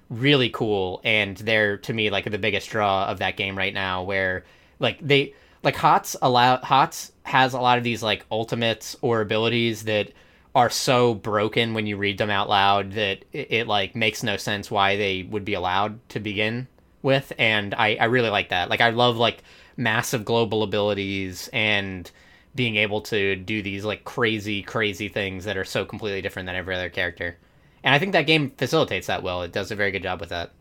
[SPEAKER 2] really cool, and they're to me like the biggest draw of that game right now. Where like they like Hots allow Hots has a lot of these like ultimates or abilities that are so broken when you read them out loud that it, it like makes no sense why they would be allowed to begin with, and I I really like that. Like I love like massive global abilities and being able to do these like crazy crazy things that are so completely different than every other character. And I think that game facilitates that well. It does a very good job with that.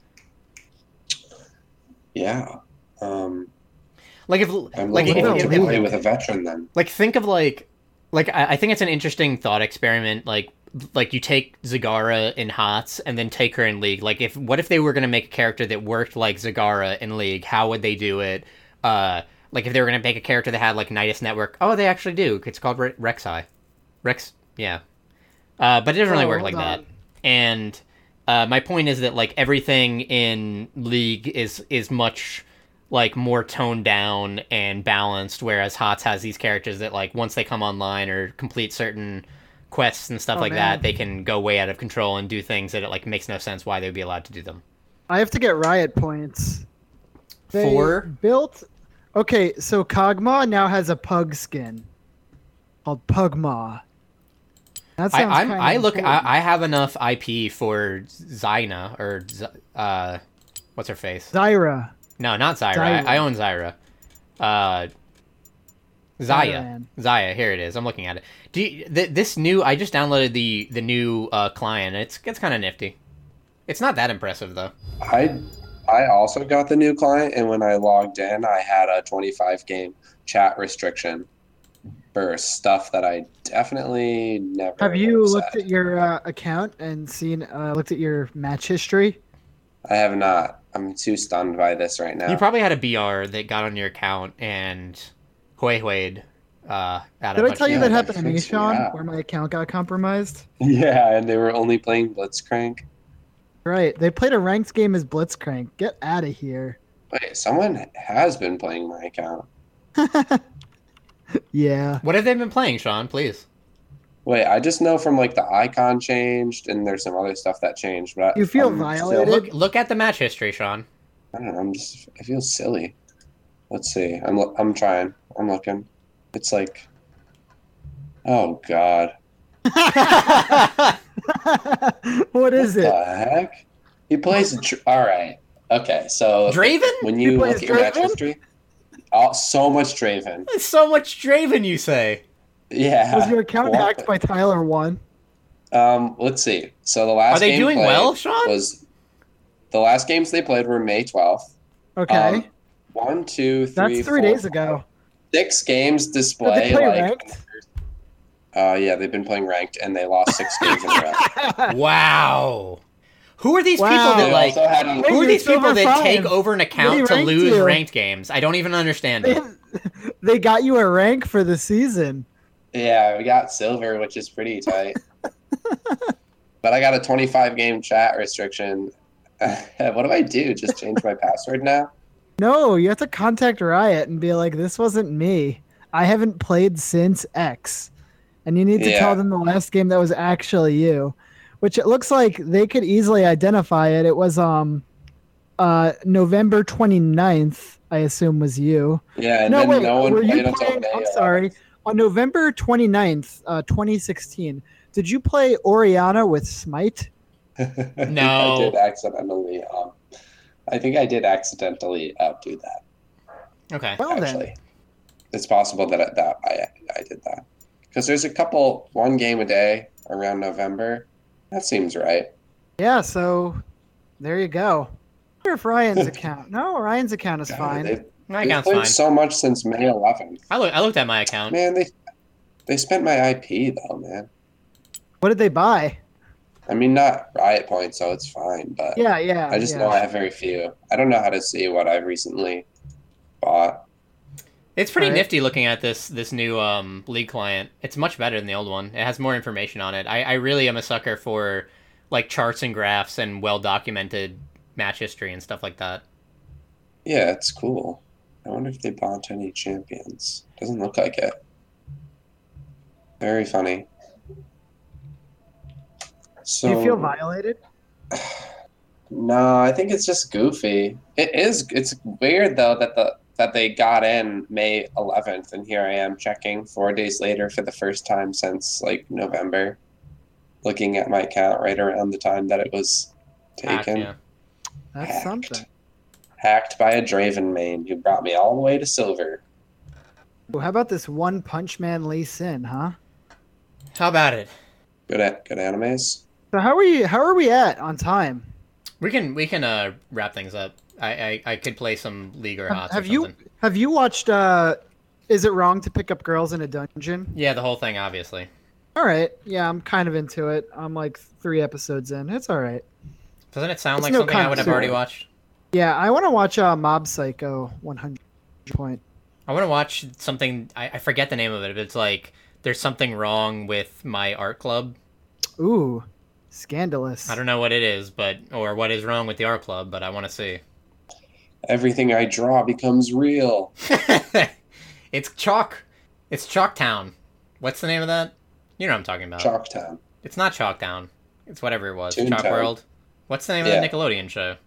[SPEAKER 4] Yeah. Um,
[SPEAKER 2] like if
[SPEAKER 4] I'm
[SPEAKER 2] like
[SPEAKER 4] looking
[SPEAKER 2] if,
[SPEAKER 4] forward
[SPEAKER 2] if,
[SPEAKER 4] to
[SPEAKER 2] if,
[SPEAKER 4] play with a veteran then.
[SPEAKER 2] like think of like like I, I think it's an interesting thought experiment. Like like you take Zagara in Hots and then take her in League. Like if what if they were gonna make a character that worked like Zagara in League? How would they do it? Uh, like if they were gonna make a character that had like Nidus Network. Oh, they actually do. It's called Re- Rek'Sai. Rex. Yeah. Uh, but it doesn't really
[SPEAKER 1] Oh,
[SPEAKER 2] work like
[SPEAKER 1] hold
[SPEAKER 2] that.
[SPEAKER 1] on.
[SPEAKER 2] And uh, my point is that like everything in League is is much like more toned down and balanced, whereas Hots has these characters that like once they come online or complete certain quests and stuff
[SPEAKER 1] Oh,
[SPEAKER 2] like
[SPEAKER 1] man.
[SPEAKER 2] that, they can go way out of control and do things that it like makes no sense why they would be allowed to do them.
[SPEAKER 1] I have to get Riot points. They
[SPEAKER 2] For
[SPEAKER 1] built. Okay, so Kog'Maw now has a pug skin called Pugmaw. That
[SPEAKER 2] I,
[SPEAKER 1] sounds
[SPEAKER 2] I'm
[SPEAKER 1] kinda
[SPEAKER 2] I look I,
[SPEAKER 1] important.
[SPEAKER 2] I have enough I P for Zyna or Z- uh what's her face?
[SPEAKER 1] Zyra.
[SPEAKER 2] No, not Zyra.
[SPEAKER 1] Zyra.
[SPEAKER 2] I, I own Zyra. Uh, Zaya.
[SPEAKER 1] Zyran.
[SPEAKER 2] Zaya. Here it is. I'm looking at it. Do you, th- this new? I just downloaded the the new uh, client. It's it's kind of nifty. It's not that impressive though.
[SPEAKER 4] I I also got the new client, and when I logged in, I had a twenty-five game chat restriction for stuff that I definitely never
[SPEAKER 1] Have you
[SPEAKER 4] would've
[SPEAKER 1] looked
[SPEAKER 4] said.
[SPEAKER 1] at your uh, account and seen uh, looked at your match history?
[SPEAKER 4] I have not. I'm too stunned by this right now.
[SPEAKER 2] You probably had a B R that got on your account and Hui Hui'd uh, out a
[SPEAKER 1] Did I
[SPEAKER 2] bunch
[SPEAKER 1] tell
[SPEAKER 2] of
[SPEAKER 1] you
[SPEAKER 4] Yeah,
[SPEAKER 1] that
[SPEAKER 4] that
[SPEAKER 1] happened to me,
[SPEAKER 4] freaks me
[SPEAKER 1] Sean?
[SPEAKER 4] out.
[SPEAKER 1] Where my account got compromised?
[SPEAKER 4] Yeah, and they were only playing Blitzcrank.
[SPEAKER 1] Right. They played a ranked game as Blitzcrank. Get out of here.
[SPEAKER 4] Wait, someone has been playing my account.
[SPEAKER 1] Yeah.
[SPEAKER 2] What have they been playing, Sean? Please.
[SPEAKER 4] Wait, I just know from like the icon changed, and there's some other stuff that changed. But
[SPEAKER 1] You feel
[SPEAKER 4] I'm
[SPEAKER 1] violated?
[SPEAKER 2] Look look at the match history, Sean.
[SPEAKER 4] I don't know. I'm just. I feel silly. Let's see. I'm. lo- I'm trying. I'm looking. It's like. Oh God.
[SPEAKER 1] What is
[SPEAKER 4] What
[SPEAKER 1] it?
[SPEAKER 4] the heck? He plays. a Dr- All right. Okay. So
[SPEAKER 2] Draven?
[SPEAKER 4] when
[SPEAKER 1] He
[SPEAKER 4] you
[SPEAKER 1] plays
[SPEAKER 4] look at your match
[SPEAKER 1] Draven?
[SPEAKER 4] history, all, so much Draven.
[SPEAKER 2] There's so much Draven, you say.
[SPEAKER 4] Yeah.
[SPEAKER 1] Was your account
[SPEAKER 4] What?
[SPEAKER 1] hacked by Tyler One?
[SPEAKER 4] Um. Let's see. So the last.
[SPEAKER 2] Are they
[SPEAKER 4] game
[SPEAKER 2] doing
[SPEAKER 4] played
[SPEAKER 2] well, Sean?
[SPEAKER 4] Was the last games they played were May twelfth.
[SPEAKER 1] Okay.
[SPEAKER 4] Um, one, two, three,
[SPEAKER 1] That's three
[SPEAKER 4] four,
[SPEAKER 1] days ago.
[SPEAKER 4] six games
[SPEAKER 1] Did
[SPEAKER 4] display
[SPEAKER 1] they play
[SPEAKER 4] like.
[SPEAKER 1] ranked?
[SPEAKER 4] Uh, yeah, they've been playing ranked, and they lost six games in a row.
[SPEAKER 2] Wow. Who are these
[SPEAKER 1] Wow.
[SPEAKER 2] people
[SPEAKER 4] They
[SPEAKER 2] that like?
[SPEAKER 4] also had.
[SPEAKER 1] Wait,
[SPEAKER 2] Who are
[SPEAKER 1] you're
[SPEAKER 2] these people
[SPEAKER 1] silver
[SPEAKER 2] that
[SPEAKER 1] five.
[SPEAKER 2] take over an account
[SPEAKER 1] They
[SPEAKER 2] to
[SPEAKER 1] ranked
[SPEAKER 2] lose
[SPEAKER 1] you.
[SPEAKER 2] ranked games? I don't even understand
[SPEAKER 1] they,
[SPEAKER 2] it.
[SPEAKER 1] they got you a rank for the season.
[SPEAKER 4] Yeah, we got silver, which is pretty tight. But I got a twenty-five game chat restriction. What do I do? Just change my password now?
[SPEAKER 1] No, you have to contact Riot and be like, "This wasn't me. I haven't played since X," and you need to
[SPEAKER 4] Yeah.
[SPEAKER 1] tell them the last game that was actually you. Which it looks like they could easily identify it. It was um, uh, November twenty-ninth, I assume was you.
[SPEAKER 4] Yeah, and
[SPEAKER 1] no,
[SPEAKER 4] then
[SPEAKER 1] wait,
[SPEAKER 4] no one
[SPEAKER 1] were you
[SPEAKER 4] played until
[SPEAKER 1] playing?
[SPEAKER 4] May.
[SPEAKER 1] I'm sorry. On November twenty-ninth, uh, twenty sixteen, did you play Oriana with Smite?
[SPEAKER 4] eleventh.
[SPEAKER 2] No.
[SPEAKER 4] I did accidentally. Um, I think I did accidentally outdo that.
[SPEAKER 2] Okay.
[SPEAKER 1] Well
[SPEAKER 4] Actually,
[SPEAKER 1] then,
[SPEAKER 4] it's possible that that I I did that because there's a couple one game a day around November. That seems right.
[SPEAKER 1] yeah. So there you go. I wonder if Ryan's account. No, Ryan's account is
[SPEAKER 4] God,
[SPEAKER 1] fine.
[SPEAKER 4] They've,
[SPEAKER 2] My
[SPEAKER 4] they've
[SPEAKER 2] account's
[SPEAKER 4] played
[SPEAKER 2] fine.
[SPEAKER 4] so much since May eleventh.
[SPEAKER 2] I look. I looked at my account.
[SPEAKER 4] Man, they they spent my I P though, man.
[SPEAKER 1] What did they buy?
[SPEAKER 4] I mean, not riot points, so it's fine. But
[SPEAKER 1] Yeah, yeah.
[SPEAKER 4] I just
[SPEAKER 1] yeah.
[SPEAKER 4] know I have very few. I don't know how to see what I've recently bought.
[SPEAKER 2] It's pretty
[SPEAKER 1] Alright.
[SPEAKER 2] nifty looking at this this new um, League client. It's much better than the old one. It has more information on it. I, I really am a sucker for like charts and graphs and well documented match history and stuff like that.
[SPEAKER 4] Yeah, it's cool. I wonder if they bought any champions. Doesn't look like it. Very funny. So
[SPEAKER 1] Do you feel violated?
[SPEAKER 4] No, I think it's just goofy. It is. It's weird though that the that they got in May eleventh, and here I am checking four days later for the first time since like November, looking at my account right around the time that it was
[SPEAKER 2] Ah,
[SPEAKER 4] taken.
[SPEAKER 2] yeah.
[SPEAKER 1] That's
[SPEAKER 4] Hacked.
[SPEAKER 1] something.
[SPEAKER 4] Hacked by a Draven main who brought me all the way to silver.
[SPEAKER 1] Ooh, how about this One Punch Man Lee Sin, huh?
[SPEAKER 2] How about it?
[SPEAKER 4] Good at good animes.
[SPEAKER 1] So how are you? How are we at on time?
[SPEAKER 2] We can we can uh, wrap things up. I, I, I could play some League or
[SPEAKER 1] Have,
[SPEAKER 2] Hots
[SPEAKER 1] have
[SPEAKER 2] or
[SPEAKER 1] you
[SPEAKER 2] something.
[SPEAKER 1] have you watched? uh Is it wrong to pick up girls in a dungeon?
[SPEAKER 2] Yeah, the whole thing, obviously.
[SPEAKER 1] All right, yeah, I'm kind of into it. I'm like three episodes in. It's all right.
[SPEAKER 2] Doesn't it sound
[SPEAKER 1] It's
[SPEAKER 2] like
[SPEAKER 1] no
[SPEAKER 2] something I would have
[SPEAKER 1] connoisseur.
[SPEAKER 2] already watched?
[SPEAKER 1] Yeah, I want to watch uh, Mob Psycho one hundred point.
[SPEAKER 2] I want to watch something. I, I forget the name of it, but it's like there's something wrong with my art club.
[SPEAKER 1] Ooh, scandalous.
[SPEAKER 2] I don't know what it is, but or what is wrong with the art club, but I want to see.
[SPEAKER 4] Everything I draw becomes real.
[SPEAKER 2] It's Chalk. It's Chalktown. What's the name of that? You know what I'm talking about.
[SPEAKER 4] Chalktown.
[SPEAKER 2] It's not Chalktown. It's whatever it was.
[SPEAKER 4] Toontown.
[SPEAKER 2] Chalk World. What's the name
[SPEAKER 4] Yeah.
[SPEAKER 2] of the Nickelodeon show?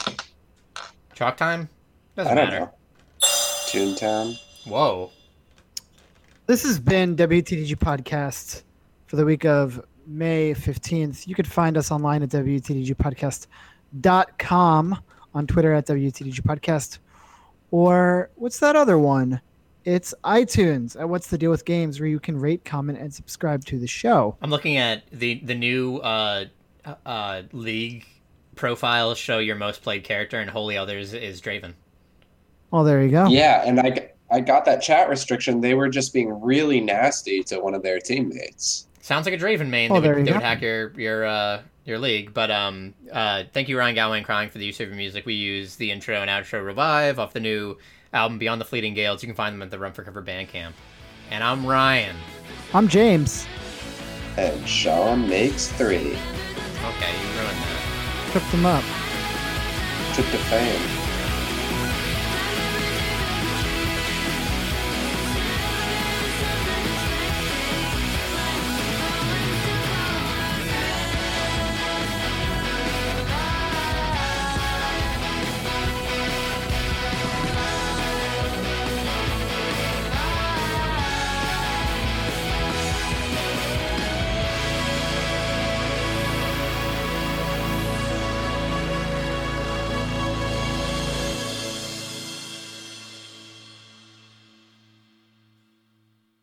[SPEAKER 2] Chalk Time? Doesn't
[SPEAKER 4] I don't
[SPEAKER 2] matter.
[SPEAKER 4] know. Toontown.
[SPEAKER 2] Whoa.
[SPEAKER 1] This has been W T D G Podcast for the week of May fifteenth. You could find us online at W T D G podcast dot com, on Twitter at W T D G Podcast, or what's that other one? It's iTunes at What's the Deal with Games, where you can rate, comment, and subscribe to the show.
[SPEAKER 2] I'm looking at the the new uh, uh, League profiles show your most played character, and Holy Others is Draven.
[SPEAKER 1] Well, there you go.
[SPEAKER 4] Yeah, and I, I got that chat restriction. They were just being really nasty to one of their teammates.
[SPEAKER 2] Sounds like a Draven main.
[SPEAKER 1] Oh,
[SPEAKER 2] they
[SPEAKER 1] there
[SPEAKER 2] would,
[SPEAKER 1] you
[SPEAKER 2] they
[SPEAKER 1] go.
[SPEAKER 2] would hack your your uh, your league. But um, uh, thank you, Ryan Galway and Crying, for the use of your music. We use the intro and outro Revive off the new album Beyond the Fleeting Gales. You can find them at the Run for Cover Bandcamp. And I'm Ryan.
[SPEAKER 1] I'm James.
[SPEAKER 4] And Sean makes three.
[SPEAKER 2] Okay, you ruined that.
[SPEAKER 1] Cooked them up.
[SPEAKER 4] Took the fame.